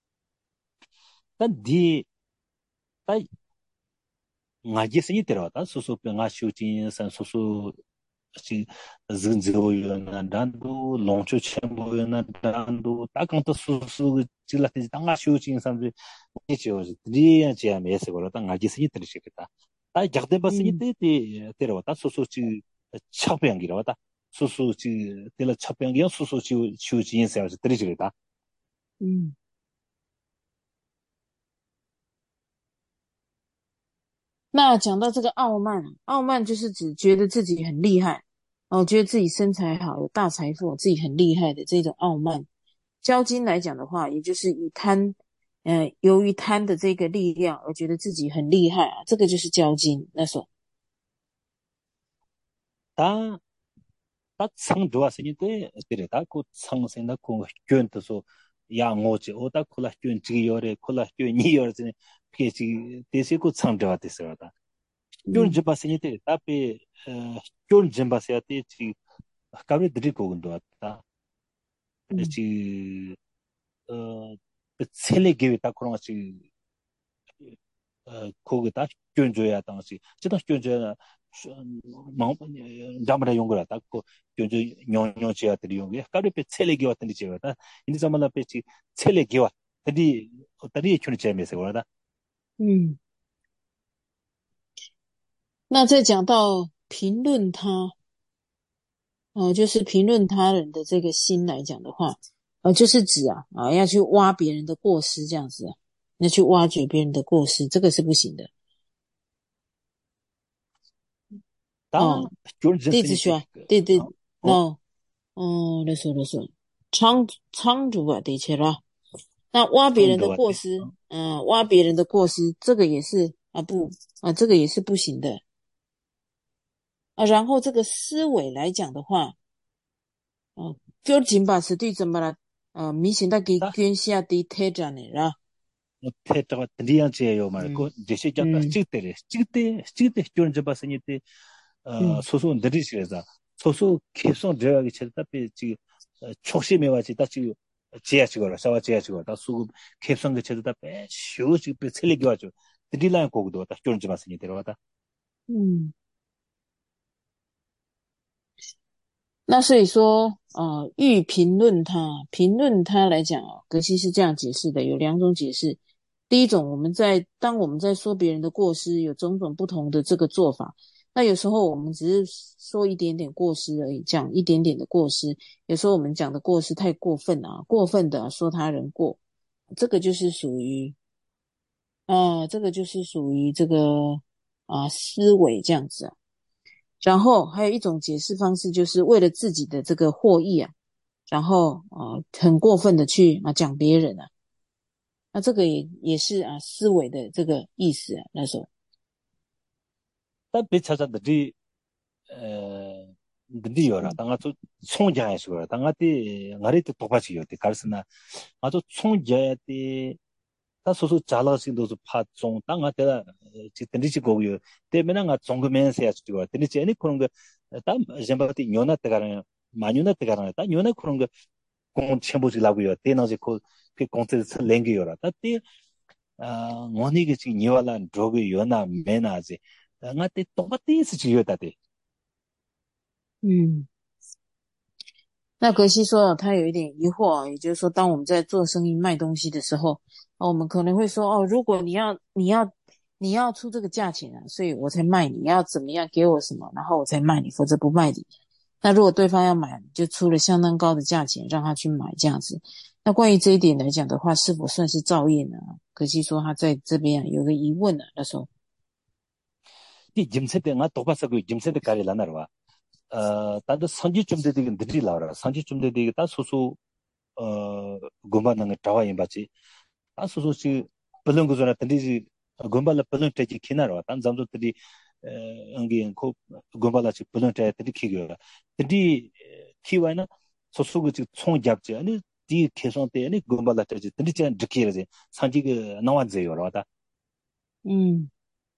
단 디 ngaji sinyi terwata susu pe nga shuchin san susu chi zinzigo yona dandu longcho chenbo yona dandu ta kanta susu chilati ta nga shuchin san de nicho tri ya che me se gora ta ngaji sinyi ter shikita ta jagde ba sinyi 嗯 te te terwata susu chi chapyang gira wata susu chi tela chapyang ya susu chi shuchin sa tri shikita 嗯。那讲到这个傲慢，傲慢就是指觉得自己很厉害，哦，觉得自己身材好，有大财富，自己很厉害的这种傲慢。骄矜来讲的话，也就是以贪，呃，由于贪的这个力量而觉得自己很厉害啊，这个就是骄矜。那说， 다 딱 상 좋았으니 때 그래 다고 상생나 고 견도서 야 뭐지 오다 콜라 견 지요레 콜라 견 니요르지 피지 대세고 상 좋았었어다 견 嗯 집았으니 때 답에 견 짐바세야 때지 가브리 드리고 군도 왔다 嗯 지 어, 셀레 게다 그런 것이 거기다 견줘야 당시 지도 견줘야 뭐 담으라 용거라 딱고 견줘 뇽뇽지야 들이 용게 까르페 셀레기 왔던지 제가다 인디 자말라 페치 셀레기 왔 들이 들이 춘 제메서 그러다 嗯。那再讲到评论他，呃，就是评论他人的这个心来讲的话，呃，就是指啊啊要去挖别人的过失这样子啊，要去挖掘别人的过失，这个是不行的。 다 哦， 견 jes으니 弟子说，弟弟， 어 那，嗯，那说那说，仓仓主啊，的确啦。那挖别人的 창조 过 같아 失，嗯、挖别人的过失，这个也是啊不啊，这个也是不行的啊。然后这个思维来讲的话，哦，究竟把是对怎么了？呃，明显的给 다 捐下的特展的啦。 태타가 드리안제요 말고 嗯 제시 잡다 嗯 찍대래 찍대 찍대 견 잡았으니 때 어, 嗯 소소 느리시래서 소소 계속 들어가기 전에 지금 촉심해와지 다 지금 지하치고라 사와 지하치고 다 수급 캡선 그 제도 다빼 쇼지 배 셀리기 와죠 드릴라인 고기도 다 쫀지 봤으니 들어가다 嗯。那所以说，呃，欲评论他，评论他来讲啊，格西是这样解释的，有两种解释。第一种，我们在当我们在说别人的过失，有种种不同的这个做法。那有时候我们只是说一点点过失而已，讲一点点的过失。有时候我们讲的过失太过分啊，过分的说他人过，这个就是属于，呃，这个就是属于这个啊、思维这样子啊。然后还有一种解释方式，就是为了自己的这个获益啊，然后啊、呃很过分的去啊讲别人啊，那这个也也是啊思维的这个意思啊，那时候， 다 배차자 드리 에 드리요라 嗯 당가 또 총자야시고라 당가티 나리도 똑같이요데 가르스나 아주 총자야데 다 소소 잘라진도 파종 땅아 때가 지든지 고요 때문에 가 종금면서야 주고 드리지 아니 그런 거다 젬바티 뇨나 때가는 마뉴나 때가는 다 뇨나 그런 거 공 첨부지라고요 때너지 그 콘텐츠 랭기요라 다때 아 뭐니게 지 니와란 드로그 요나 메나지 나한테 똑같이 지요다데 嗯。那格西说他有一点疑惑啊，也就是说，当我们在做生意卖东西的时候，哦，我们可能会说，哦，如果你要你要你要出这个价钱啊，所以我才卖你，你要怎么样给我什么，然后我才卖你，否则不卖你。那如果对方要买，就出了相当高的价钱让他去买这样子。那关于这一点来讲的话，是否算是造业呢？可惜说他在这边啊有个疑问呢、啊，那时候， 이 짐세대 나 똑바서고 짐세대 가리 라나르와 어 다들 선지 좀 되게 느리 라라 선지 좀 되게 다 소소 어 고만는 타와 임바지 다 소소시 벌렁 거잖아 근데 gomba pelon te kinaro tan zamzo tri angi ko gomba la chi pelon te tri kigo tri kiwana sosugu chi 총 잡지 아니 디 계속 때 아니 gomba la te tri chen dikire sanji ge nawa ze yo da 嗯，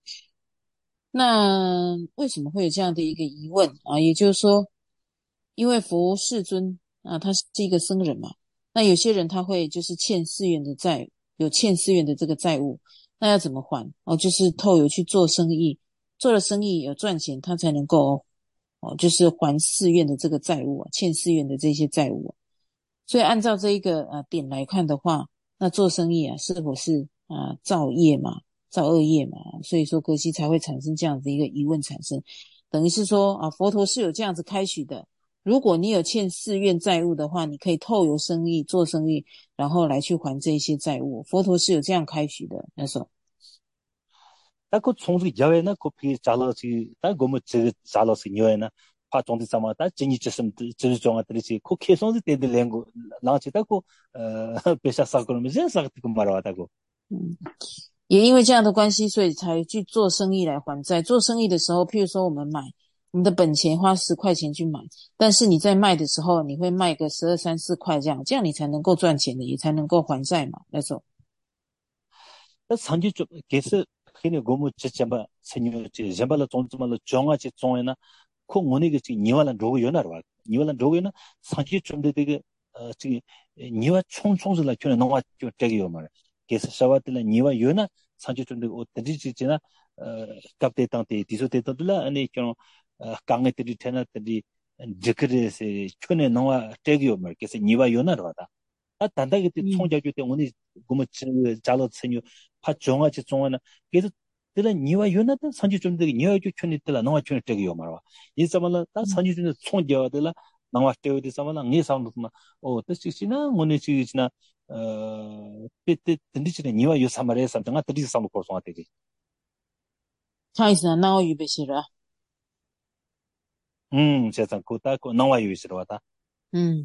那为什么会有这样的一个疑问啊？也就是说，因为佛世尊啊，他是一个僧人嘛，那有些人他会就是欠寺院的债，有欠寺院的这个债务，那要怎么还？哦，就是透有去做生意，做了生意有赚钱，他才能够哦，就是还寺院的这个债务啊，欠寺院的这些债务啊。所以按照这一个呃点来看的话，那做生意啊，是否是啊造业嘛？造恶业嘛，所以说格西才会产生这样子一个疑问产生，等于是说啊，佛陀是有这样子开许的。如果你有欠寺院债务的话，你可以透由生意做生意，然后来去还这些债务。佛陀是有这样开许的，那时候。 딱그 총수 야외나 코피 잘라지 딱 고모 제 잘라서 녀에나 파 정도 삼아 딱 진이 쯤 저 정아들이 코 계속이 되는 랭고 나치다고 어 배사 사고는 이제 사고 말아다고 嗯，也因为这样的关系，所以才去做生意来还债。做生意的时候，譬如说我们买，我们的本钱花十块钱去买，但是你在卖的时候，你会卖个十二三四块这样，这样你才能够赚钱的，也才能够还债嘛。那时候， 그 상지 좀 계속 그네 고모 쳇챵바 세뉴 제 잠발로 종주말로 정아지 종에나 코 모니게 지 니와란 로고 요나르와 니와란 로고나 상지 좀 되게 어 지 니와 총총슬라 켜는 농아 좀 되게요 말 계속 샤와들라 니와 요나 상지 좀 되게 어디지지나 어 갑대 땅때 디소테도들라 아니 좀 강에들이 테나들이 지크레세 켜는 농아 되게요 말 계속 니와 요나르와다 아 단다게 嗯 총자주 때 오늘 고모 잘로 세뉴 파 정아지 종하나 그래서 들은 니와 요나도 선지 좀 되게 니와주 촌이 들라 너와 촌이 되게 요 말아 이 사람은 다 선지 좀 총되어들라 나와 되어들 사람은 니 사람도 어 뜻이나 오늘 지나 어 그때 든지는 니와 요 사마레 삼등아 들이 사람 거서 되게 他意思呢，那我预备写了， 음 세상 고다고 나와 요 있으러 왔다 嗯。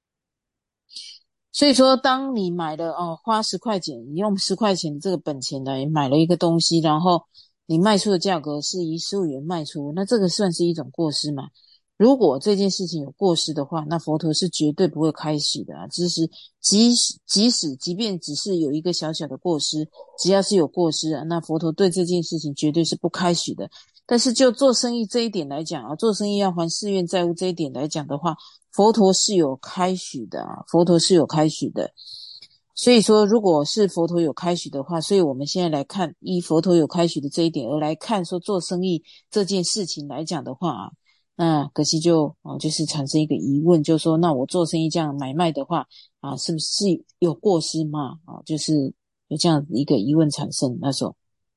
所以说，当你买了哦，花十块钱，你用十块钱的这个本钱来买了一个东西，然后你卖出的价格是以十五元卖出，那这个算是一种过失嘛？如果这件事情有过失的话，那佛陀是绝对不会开始的啊。只是即使即使即便只是有一个小小的过失，只要是有过失啊，那佛陀对这件事情绝对是不开始的。但是就做生意这一点来讲啊，做生意要还寺院债务这一点来讲的话，佛陀是有开许的啊，佛陀是有开许的。所以说，如果是佛陀有开许的话，所以我们现在来看，依佛陀有开许的这一点而来看，说做生意这件事情来讲的话啊，那可惜就啊，就是产生一个疑问，就是说，那我做生意这样买卖的话啊，是不是有过失嘛？啊，就是有这样一个疑问产生。那时候，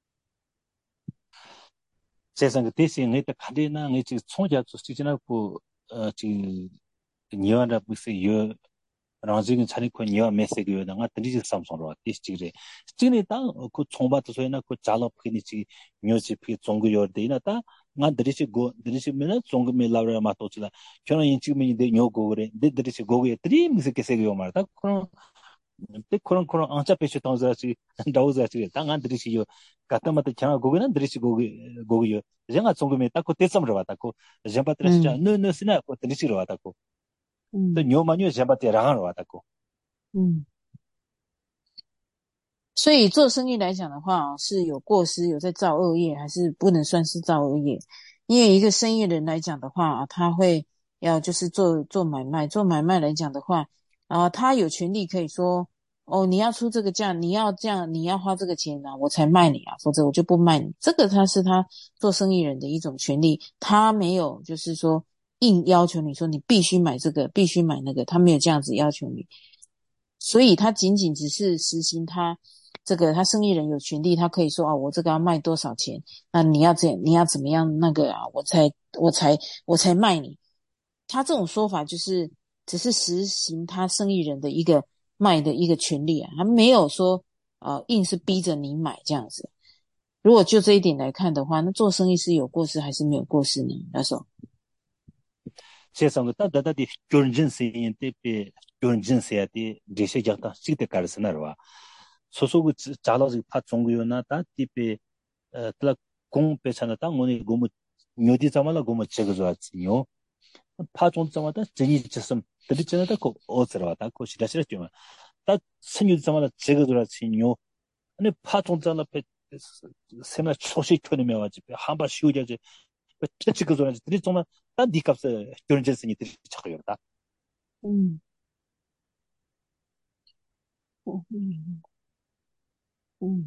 세상 그 대신 내가 가리나 내 지금 총자 지지나고 어지 니와라 무슨 요 라지긴 차리고 니와 메시지요 나가 드리지 삼성으로 디스지레 지금 땅그 총바도 소이나 그 잘로 피니지 뮤직 피 종구요 되나다 나 드리지 고 드리지 메나 종구 메라라 마토치라 저는 인치미 데 뇨고 그래 데 드리지 고게 드리 무슨 개세요 말다 그런 때 그런 그런 안차 페이지 통자지 다우자지 땅안 드리시요 가타마트 차나 고게는 드리시 고게 고게요 제가 종구메 딱고 됐음으로 왔다고 제바트라시자 嗯 너너스나 고 드리시로 왔다고 또 嗯 뇨마뇨 제바트 라가로 왔다고 嗯。所以做生意来讲的话，是有过失，有在造恶业，还是不能算是造恶业？因为一个生意人来讲的话，他会要就是做做买卖，做买卖来讲的话，啊，他有权利可以说，哦，你要出这个价，你要这样，你要花这个钱啊，我才卖你啊，否则我就不卖你。这个他是他做生意人的一种权利，他没有就是说硬要求你说你必须买这个，必须买那个，他没有这样子要求你。所以他仅仅只是实行他这个，他生意人有权利，他可以说啊，我这个要卖多少钱，那你要怎你要怎么样那个啊，我才我才我才卖你。他这种说法就是只是实行他生意人的一个卖的一个权利啊，他没有说呃硬是逼着你买这样子。 如果就这一点来看的话，那做生意是有过失还是没有过失呢？那时候， 세상에 따다다디 교른진세인 때에 교른진세야디 제시작다 시대 가르스나와 소소고 잘라지 파 종교나 다 티페 틀라 공페차나 땅오니 고무 묘디 자말라 고무 제거조아지요 파 종자마다 전이 지점 들이잖아다 고 어스라다 고 시라시라죠 다 선유 자말라 제거조아지요 아니 파 종자나 페 세나 초식 켜내며 가지 한바 쉬우자지 특히 그 전에 들이 정말 딴 디값에 결혼했으니 들이 착각이었다. 음, 어, 음, 음。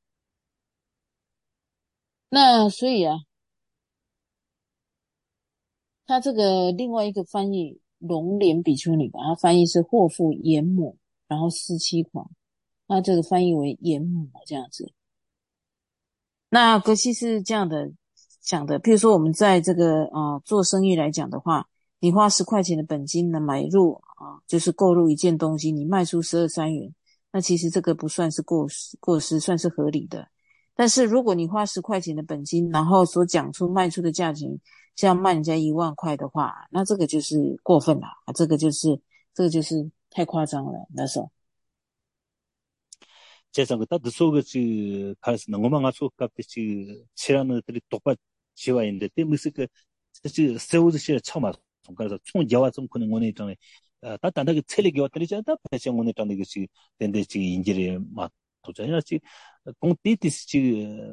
那所以啊，他这个另外一个翻译龙脸比丘尼吧，他翻译是祸妇阎母，然后失妻狂，那这个翻译为阎母这样子。那格西是这样的讲的，譬如说我们在这个呃做生意来讲的话，你花十块钱的本金呢买入啊，就是购入一件东西，你卖出十二三元，那其实这个不算是过失，过失算是合理的。但是如果你花十块钱的本金，然后所讲出卖出的价钱是要卖人家一万块的话，那这个就是过分了啊，这个就是这个就是太夸张了，那时候。 제가 그다 드소그 가서 너무만 가서 갑자기 치라는 들이 똑바 지와 있는데 때문에 그 그 세우드시 처음 손가락에서 총 야와 좀 그는 거네 있잖아요. 다 단다게 체력이 왔더니잖아. 패션 거네 있잖아요. 이것이 된데 지금 인지를 막 도전이나 지 공티티스 지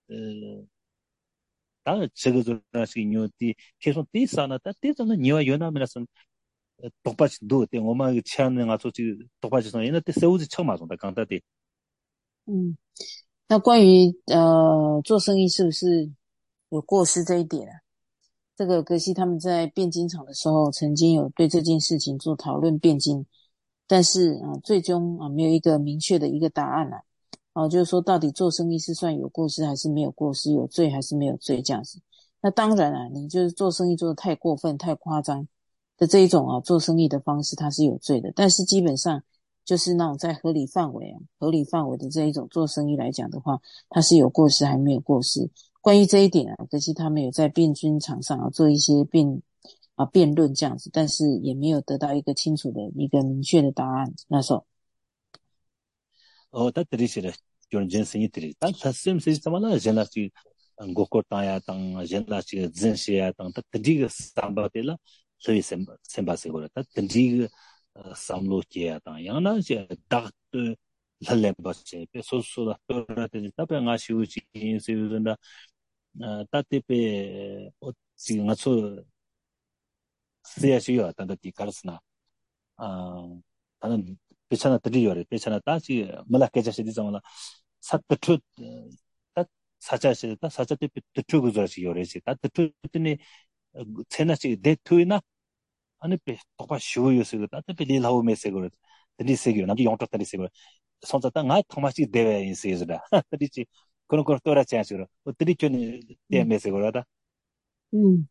다 저거들하시 인요티 계속 티사나 다 티서는 니와 연하면서 똑바지도 때 엄마 그 치안는 가서 지 똑바지서 얘네 때 세우드 처음 와서 강다데 嗯，那关于呃做生意是不是有过失这一点啊？这个格西他们在辩经场的时候，曾经有对这件事情做讨论辩经，但是啊、呃最终啊、没有一个明确的一个答案啊。哦、就是说到底做生意是算有过失还是没有过失，有罪还是没有罪这样子。那当然啊，你就是做生意做的太过分、太夸张的这一种啊，做生意的方式它是有罪的。但是基本上就是那种在合理范围啊、合理范围的这一种做生意来讲的话，它是有过失还没有过失。关于这一点啊，可惜他们有在辩军场上啊做一些辩啊辩论这样子，但是也没有得到一个清楚的一个明确的答案。那时候， 어, 다 들으시래. 요런 전생이 들이. 다 사슴 시스템은 젤라치 고코타야 땅 젤라치 젠시야 땅 다디가 삼바텔라 소위 셈바 셈바세고라. 다 든지 삼로키야 땅 양나 제 다트 랄렘바체 소소다 또라데 답nga 시우지 인세우는다 따테페 어 지금 아주 세야시요 땅다 디카르스나 아 다른 배차나 드리요래 배차나 다시 몰라케자시 디자마나 사트트 다 사자시 다 사자테 트트고 저시 요래시 다 트트니 체나시 데투이나 아니 배 똑바 쉬우요스 다 테페 릴하우 메세고 드리세요 나도 용토 드리세요 손자 땅아 토마시 데베 인세즈다 드리지 그런 거 또라치 하시고 드리촌이 데 嗯 메세고라다 嗯。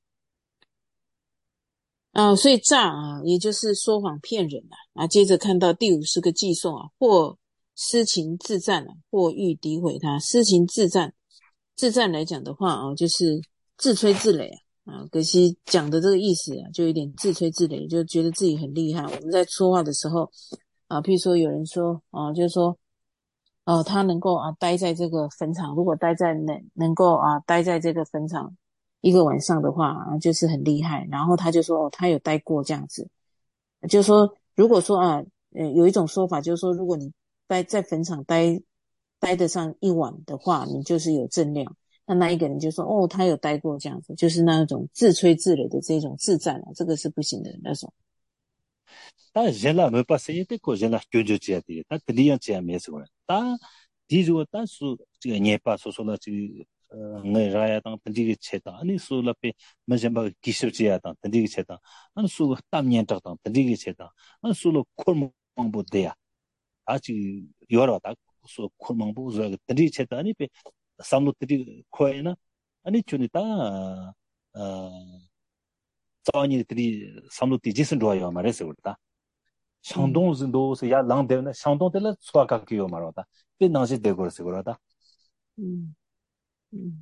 啊，所以诈啊，也就是说谎骗人啊。啊，接着看到第五十个寄送啊，或私情自赞啊，或欲诋毁他。私情自赞，自赞来讲的话啊，就是自吹自擂啊。啊，可惜讲的这个意思啊，就有点自吹自擂，就觉得自己很厉害。我们在说话的时候啊，譬如说有人说啊，就是说，呃，他能够啊待在这个坟场，如果待在能能够啊待在这个坟场一个晚上的话，啊，就是很厉害。然后他就说，哦，他有待过这样子，就是说，如果说啊，呃，有一种说法就是说，如果你待在坟场待待得上一晚的话，你就是有正量。那那一个人就说，哦，他有待过这样子，就是那种自吹自擂的这种自赞啊，这个是不行的那种。 다 젤라 못 봤어요. 고 젤라 교조지야 돼. 다 드리야 지야 메스고. 다 디조 다수 지가 녜파 소소라 지 네 라야 당 던지기 체다. 아니 수라페 마젬바 기슈지야 당 던지기 체다. 아니 수 땀년 당 던지기 체다. 아니 수로 콜몽보데야. 아지 요라다 수 콜몽보 저 던지기 체다. 아니 베 삼로 드리 코에나 아니 쭈니다 어 자원이 들이 삼로 디지슨 좋아요 말했어 그렇다. 相嗯 동是都是呀，浪得那相동的了，错个给我嘛了的，别那些德国是个了的。 嗯。 嗯，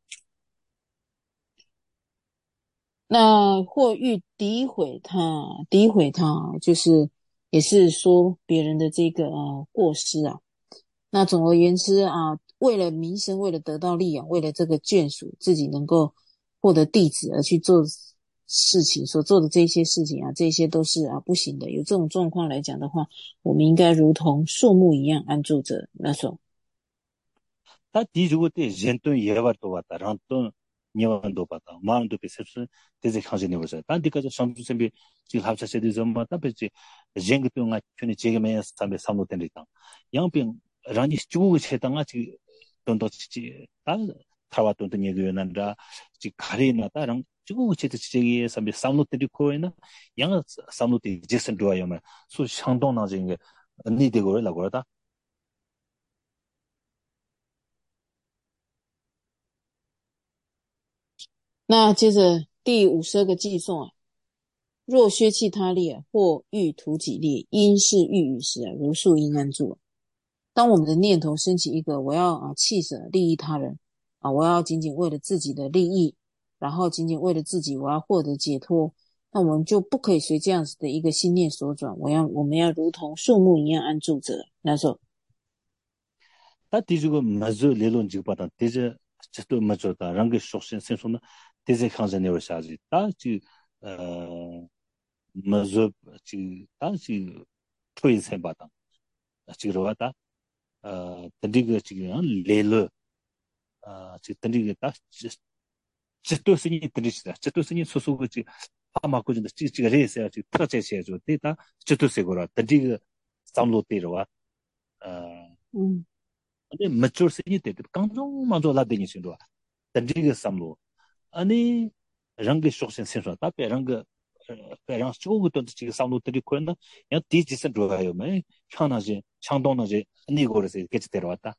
那或欲诋毁他，诋毁他就是也是说别人的这个呃过失啊。那总而言之啊，为了名声，为了得到利养，为了这个眷属自己能够获得弟子而去做事情，所做的这些事情啊，这些都是啊不行的。有这种状况来讲的话，我们应该如同树木一样安住着那种。 다 뒤주고 때 젠돈 예바도 왔다 란돈 니원도 봤다 마음도 비슷해 되게 강진이 보자 단디까지 상주선비 지금 합쳐서도 좀 맞다 베지 젠그동아 춘이 제게면 삼백 삼로 된다 양병 란이 주고 세당아 지 돈도 지지 다 타와도 돈 얘기는다 지 가리나다랑 주고 제도 지제기 삼백 삼로 되고에나 양 삼로 되 제선 좋아요만 수 상동나진 게 니되고 라고 하다 那接着第五十二个寄送啊，若削弃他利啊，或欲图己利，因是欲语时啊，如数应安住。当我们的念头升起一个我要啊弃舍利益他人啊，我要仅仅为了自己的利益，然后仅仅为了自己我要获得解脱，那我们就不可以随这样子的一个心念所转，我要我们要如同树木一样安住着。那时候， 다 뒤지고 맞어 레론 지고받아 대제 저도 맞어다 랑게 쇼신 센소나 대제 칸전에 오샤지 다지 어 맞어 지 다지 토이세 받아 지로 왔다 어 던디가 지금 레르 아지 던디가 다 저도 쓰니 던디시다 저도 쓰니 소소고 지 파마고 좀 지지가 레세야 지 터제세죠 데이터 저도 세고라 던디가 삼로 때로와 어 嗯， 근데 mature 생이 때 강종 먼저 라되니 신도 단지가 삼로 아니 랑게 쇼신 센서 답에 랑게 배랑 쇼부터 지금 삼로 들이 코나 야 디지선 들어가요 매 현아지 창동나지 니고르서 같이 데려왔다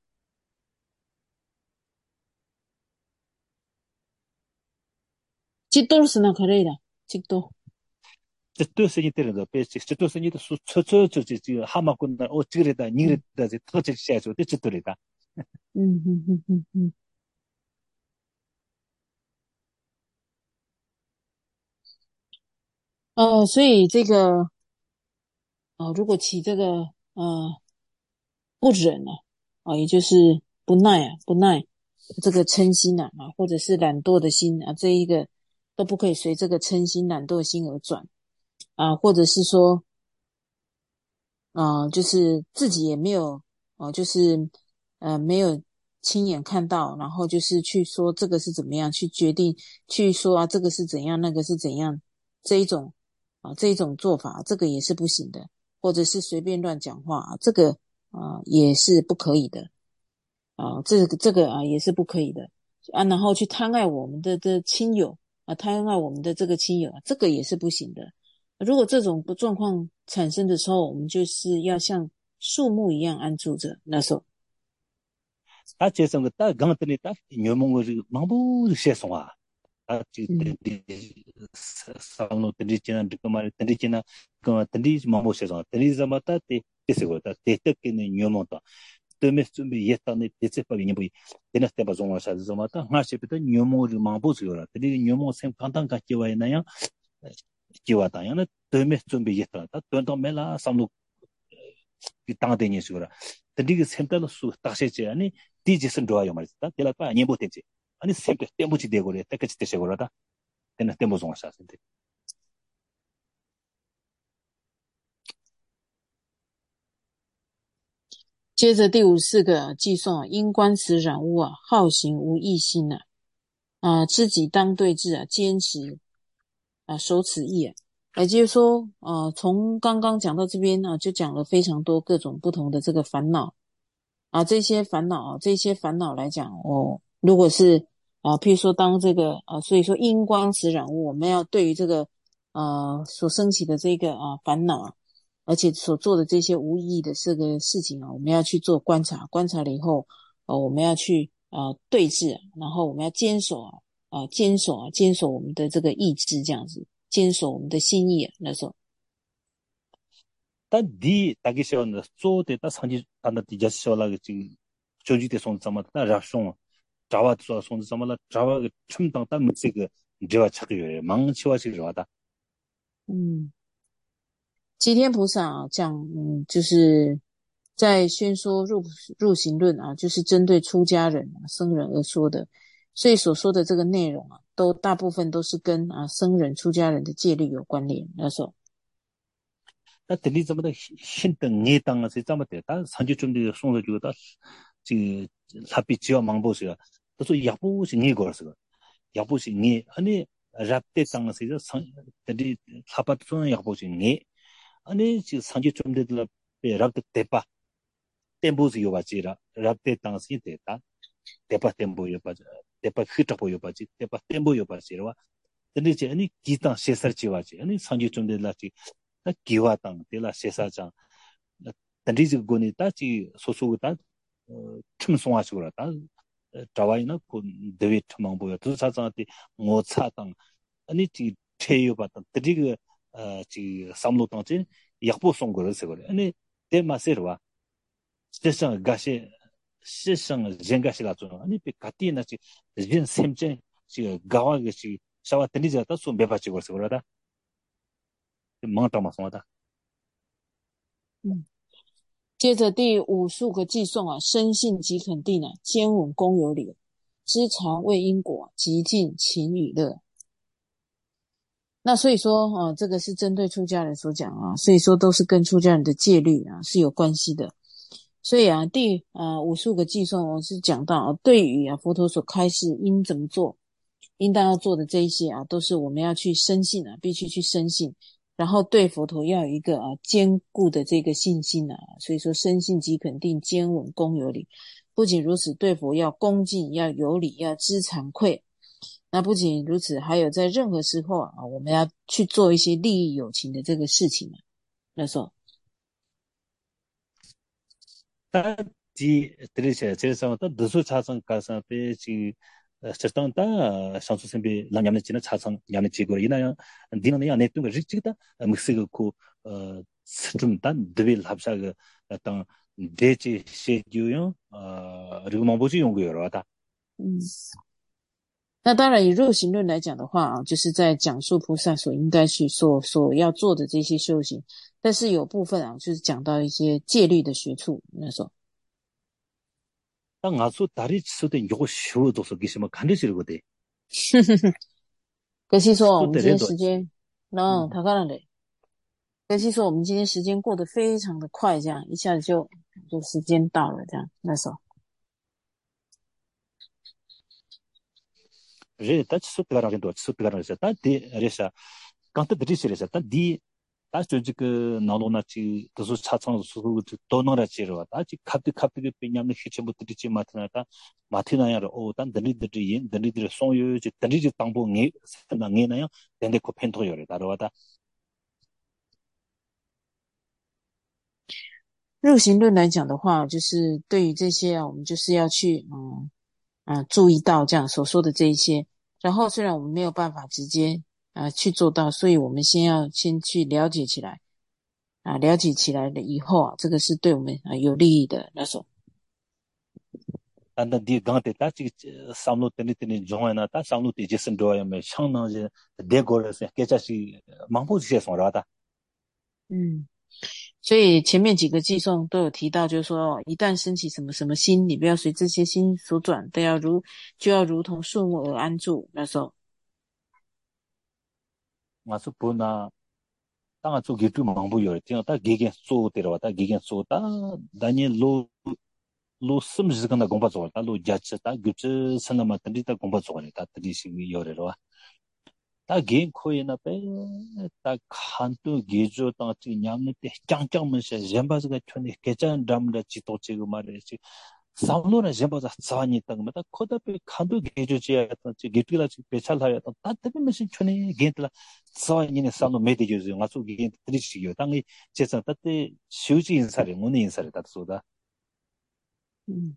极多是那可累的，极多。 저도 생이 때려도 배치 저도 생이 수 처처처 지금 하마군다 어 지그래다 嗯 니그래다 터치 시야죠 대치들이다 嗯嗯嗯嗯嗯。呃，所以这个呃，如果起这个呃不忍啊，啊，也就是不耐啊，不耐这个嗔心啊，啊，或者是懒惰的心啊，这一个都不可以随这个嗔心、懒惰心而转啊，或者是说啊，就是自己也没有啊，就是呃没有亲眼看到，然后就是去说这个是怎么样，去决定去说啊这个是怎样，那个是怎样，这一种啊这一种做法，这个也是不行的，或者是随便乱讲话啊，这个啊也是不可以的啊，这个这个啊也是不可以的啊，然后去贪爱我们的的亲友啊，贪爱我们的这个亲友啊，这个也是不行的。如果这种状况产生的时候，我们就是要像树木一样安住着。那时候， 다 제선 거다 강들이 딱 녀몽거 망부 셰송아 아 嗯 사우노 드리지나 드까말 드리지나 그 드리지 마모셔서 드리자마타 테 테세고다 테테케네 녀모다 때문에 좀 예타네 테세파비 녀부 데나스테 바종와 샤즈마타 하시부터 녀모를 마보스요라 드리 녀모 생 판단 같이 와이나야 기와다야나 때문에 좀 예타다 돈도 메라 삼로 땅데니 시고라 드리게 센터로 수 딱세지 아니 디지선 좋아요 말이다 데라파 아니 못했지 아니 센터 때문에 되고래 때까지 되셔고라다 되나 때문에 좀 하셨는데 接着第五四个寄送啊，因观此染污啊，好行无异心啊，啊，知己当对治啊，坚持啊，守此意啊。也就是说，呃，从刚刚讲到这边呢、啊，就讲了非常多各种不同的这个烦恼啊，这些烦恼啊，这些烦恼来讲，哦，如果是啊，譬如说当这个啊，所以说因观此染污，我们要对于这个呃所升起的这个啊烦恼啊，而且所做的这些无意义的这个事情啊，我们要去做观察，观察了以后，呃，我们要去啊对峙，然后我们要坚守啊啊坚守啊坚守我们的这个意志，这样子，坚守我们的心意啊，那时候， 다디 다기셔는 쪼데다 상지 단다 디자셔라 지 조지데 손 담았다 라숑 자와 저 손도 zamala 자와 그 춤당 딱 무지 그 제가 찾고 요 망치와 시로다 嗯，吉天菩萨啊，讲嗯，就是在宣说入入行论啊，就是针对出家人啊、僧人而说的，所以所说的这个内容啊，都大部分都是跟啊僧人、出家人的戒律有关联。那时候， 다 들리 zamada 힌등 니땅 세 zamade 다 산지 좀데 송도 주다 지 사비 지와 망보스가 또 야부시 니 거서 야부시 니 아니 랍테 땅에서 상 들이 사바트는 야부시 니 아니 지 산지 좀데 랍테 대파 템보스 요바지라 랍테 땅에서 됐다 대파 템보 요바지 대파 히트보 요바지 대파 템보 요바지라 근데 이제 아니 기타 세서치와지 아니 산지 좀데 라지 다 기와당 데라 세사장 단리지 고니 따지 소소다 춤송하시고라 다 자와이나 고 데베 춤망 보여 두 사장한테 뭐 차당 아니 지 체유 받다 드리그 어지 삼로 당진 약보 송거를 그래 아니 데마세르와 세상 가시 세상 젠가시라 좀 아니 비 가티나지 진 셈제 지 가와게시 샤와 드리자다 좀 배바치 거서 그러다 망타마 송하다 嗯，接着第五数个寄送啊，深信即肯定啊，坚稳公有理，知常为因果，极尽情与乐。那所以说啊，这个是针对出家人所讲啊，所以说都是跟出家人的戒律啊是有关系的。所以啊，第啊五数个寄送，我是讲到啊，对于啊佛陀所开示应怎么做，应当要做的这一些啊，都是我们要去深信啊，必须去深信，然后对佛陀要有一个啊坚固的这个信心啊。所以说深信即肯定，坚稳公有理。不仅如此，对佛要恭敬，要有礼，要知惭愧。那不仅如此，还有在任何时候啊，我们要去做一些利益有情的这个事情啊。那时候， 다 지 드레셔 제서 또 드수 차선 가서 베지 저던다 상수 선배 남녀는 지나 차선 냠네 지고 이나야 디나네 안에 또 리치다 믹스고 어좀단 드빌 합사가 어떤 대지 셰듀요 어 그리고 뭐 보지 용거여라다 嗯，那当然以入行论来讲的话啊，就是在讲述菩萨所应该去所所要做的这些修行，但是有部分啊，就是讲到一些戒律的学处。那时候， 딱 아주 다리 치수된 요거 쉬워도서 기시면 간지르거든 可惜说我们今天 수대래도 时间，no，他干了嘞。可惜说我们今天时间过得非常的快，这样一下子就就时间到了，这样那时候。 제 다 치수가라는 도 치수가라는 다 레샤 간트 드리시레샤 다디 다 조직 그 나로나치 도수 차창 수수 도너라치로 다지 카피 카피 비냠네 히체부터 디치 마트나다 마티나야로 오단 드리드리 인 드리드리 송유지 드리지 당봉이 나게나요 근데 그 펜토요래 다로와다 入行论来讲的话，就是对于这些啊，我们就是要去嗯啊注意到这样所说的这一些。然后虽然我们没有办法直接啊去做到，所以我们先要先去了解起来啊，了解起来了以后啊，这个是对我们啊有利益的那种。 단다 디 강테 다치 삼로 테니 테니 조하나 다 삼로 티지 선도야메 샹나제 데고르스 깨자시 망보지세 송라다 嗯，所以前面几个寄送都有提到，就是说一旦升起什么什么心，你不要随这些心所转，都要如就要如同树木而安住。那时候， 마수 보나 땅아 쪽 기투 망보요 티다 기겐 소 데라다 기겐 소다 다니 로 로 심지간다 공부 좋다 로 자치다 규치 선나마 드리다 공부 좋아니다 드리시 요래로 다 개인 코에나 빼다 칸도 게조 땅지 냠네 때 짱짱면서 젬바즈가 촌에 개짠 담다 지도 지고 말이지 사울로나 젬바자 자니 땅마다 코다베 칸도 게조지야 땅지 게트라 지 배찰하야 땅 따뜻면서 촌에 게트라 자니네 사울로 메디지요 가서 게 드리시요 땅이 제사 따때 휴지 인사를 문의 인사를 다 쏘다 嗯。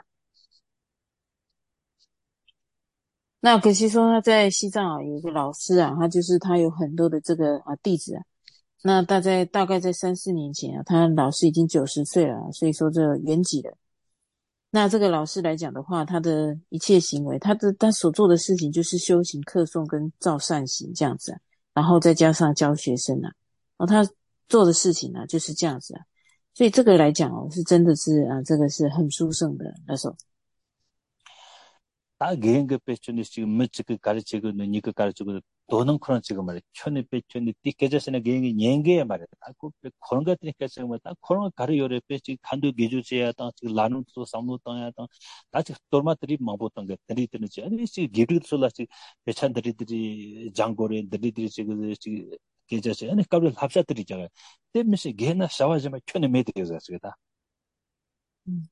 那可惜说他在西藏啊有一个老师啊，他就是他有很多的这个啊弟子啊。那大概大概在三四年前啊，他老师已经九十岁了，所以说这圆寂了。 那这个老师来讲的话，他的一切行为，他的他所做的事情就是修行、课诵跟造善行这样子啊，然后再加上教学生啊，哦，他做的事情呢就是这样子啊，所以这个来讲哦，是真的是啊，这个是很殊胜的那时候。 다 개인급 배치는 지금 뭐지그 가르치고 니가 가르치고 도는 그런 지금 말이야. 천에 배치는 띠께져서는 개인이 년계에 말이야. 그 그런 것들이니까 지금 딱 그런 가르 요래 배치 간도 기주제야 딱 지금 라는도 삼도 땅야 딱 다시 돌마들이 마보던 게 들이드는지 아니 지금 기르도 솔라지 배찬들이들이 장고래 들이들이 지금 지금 계져서 아니 갑자기 합사들이잖아. 때문에 개나 샤워지만 천에 매대서 지다. 嗯，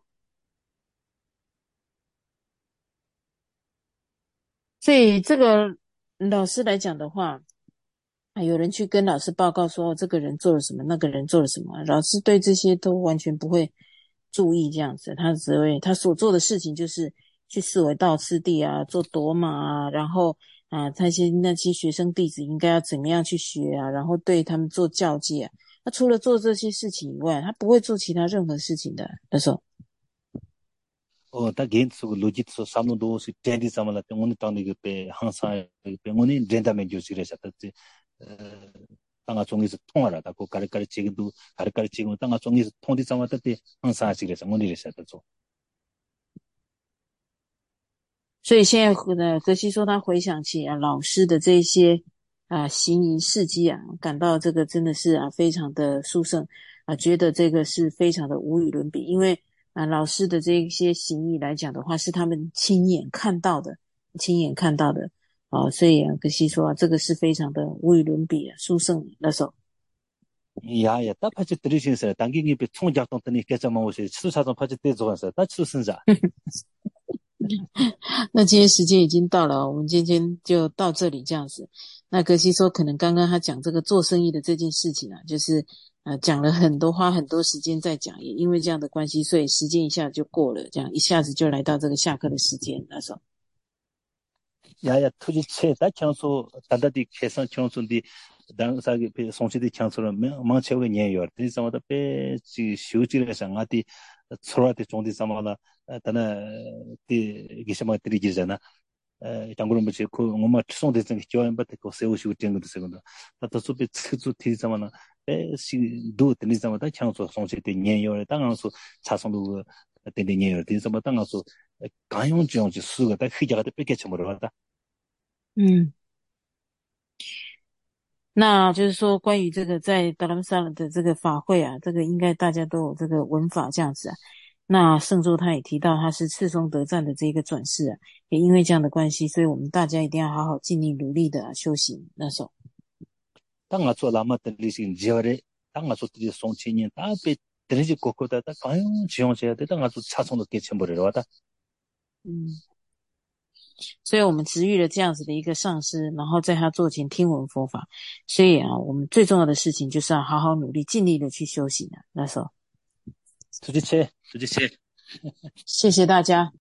所以这个老师来讲的话，啊，有人去跟老师报告说，哦这个人做了什么，那个人做了什么，老师对这些都完全不会注意这样子，他只会他所做的事情就是去四维道次第啊，做夺马啊，然后啊，那些那些学生弟子应该要怎么样去学啊，然后对他们做教诫啊。他除了做这些事情以外，他不会做其他任何事情的。那时候， 어, 다 개인적으로 로직서 삼노도 젠디 삼을라 병원에 땅에 그때 항상 병원에 렌다면 주시래서 때 땅아 종에서 통화라다 그 가르가르 지금도 가르가르 지금 땅아 종에서 통디 삼았다 때 항상 하시래서 오늘이래서 또 所以现在呢，格西说他回想起啊老师的这些啊行仪事迹啊，感到这个真的是啊非常的殊胜啊，觉得这个是非常的无与伦比，因为啊老师的这一些行仪来讲的话，是他们亲眼看到的，亲眼看到的啊，所以啊格西说啊这个是非常的无与伦比啊，殊胜那时候。 야야 딱 파지 들으시면서 당기기 배 총작동 때니 깨자만 오시 치수사정 파지 대조한서 딱 치수선자 那今天时间已经到了，我们今天就到这里这样子。那格西说，可能刚刚他讲这个做生意的这件事情啊，就是呃讲了很多，花很多时间在讲，也因为这样的关系，所以时间一下子就过了，这样一下子就来到这个下课的时间。那时候， 야야 투지체 다 청소 다다디 계산 청소인데 당사기 배 송치디 청소는 망체고 녀요 디서마다 배지 쇼지에서 나디 서로한테 종디 삼아나 다나 디 기시마 드리지잖아 장그런 뭐지 그 엄마 추송대생 교환 받고 그 세우시고 땡도 세고도 다또 수비 추주 티자마나 배시 도 드리자마다 청소 송치디 녀요 당한수 차송도 되는 녀요 디서마 당한수 강용지용지 수가 다 희자가 뺏게 쳐버려 왔다 嗯，那就是说关于这个在达拉姆萨的这个法会啊，这个应该大家都有这个文法这样子啊。那圣周他也提到他是赤松得赞的这个转世啊，也因为这样的关系，所以我们大家一定要好好尽力努力的、啊、修行。那时候。 땅아 저 라마 들리신 지어래 땅아 저 들이 송치니 다베 들리지 고코다 다 가요 지용해야 돼 땅아 저 차송도 개천버려 와다 嗯，所以我们植育了这样子的一个上师，然后在他座前听闻佛法，所以啊，我们最重要的事情就是要好好努力，尽力的去修行啊。那时候， 두지체 두지체 谢谢大家。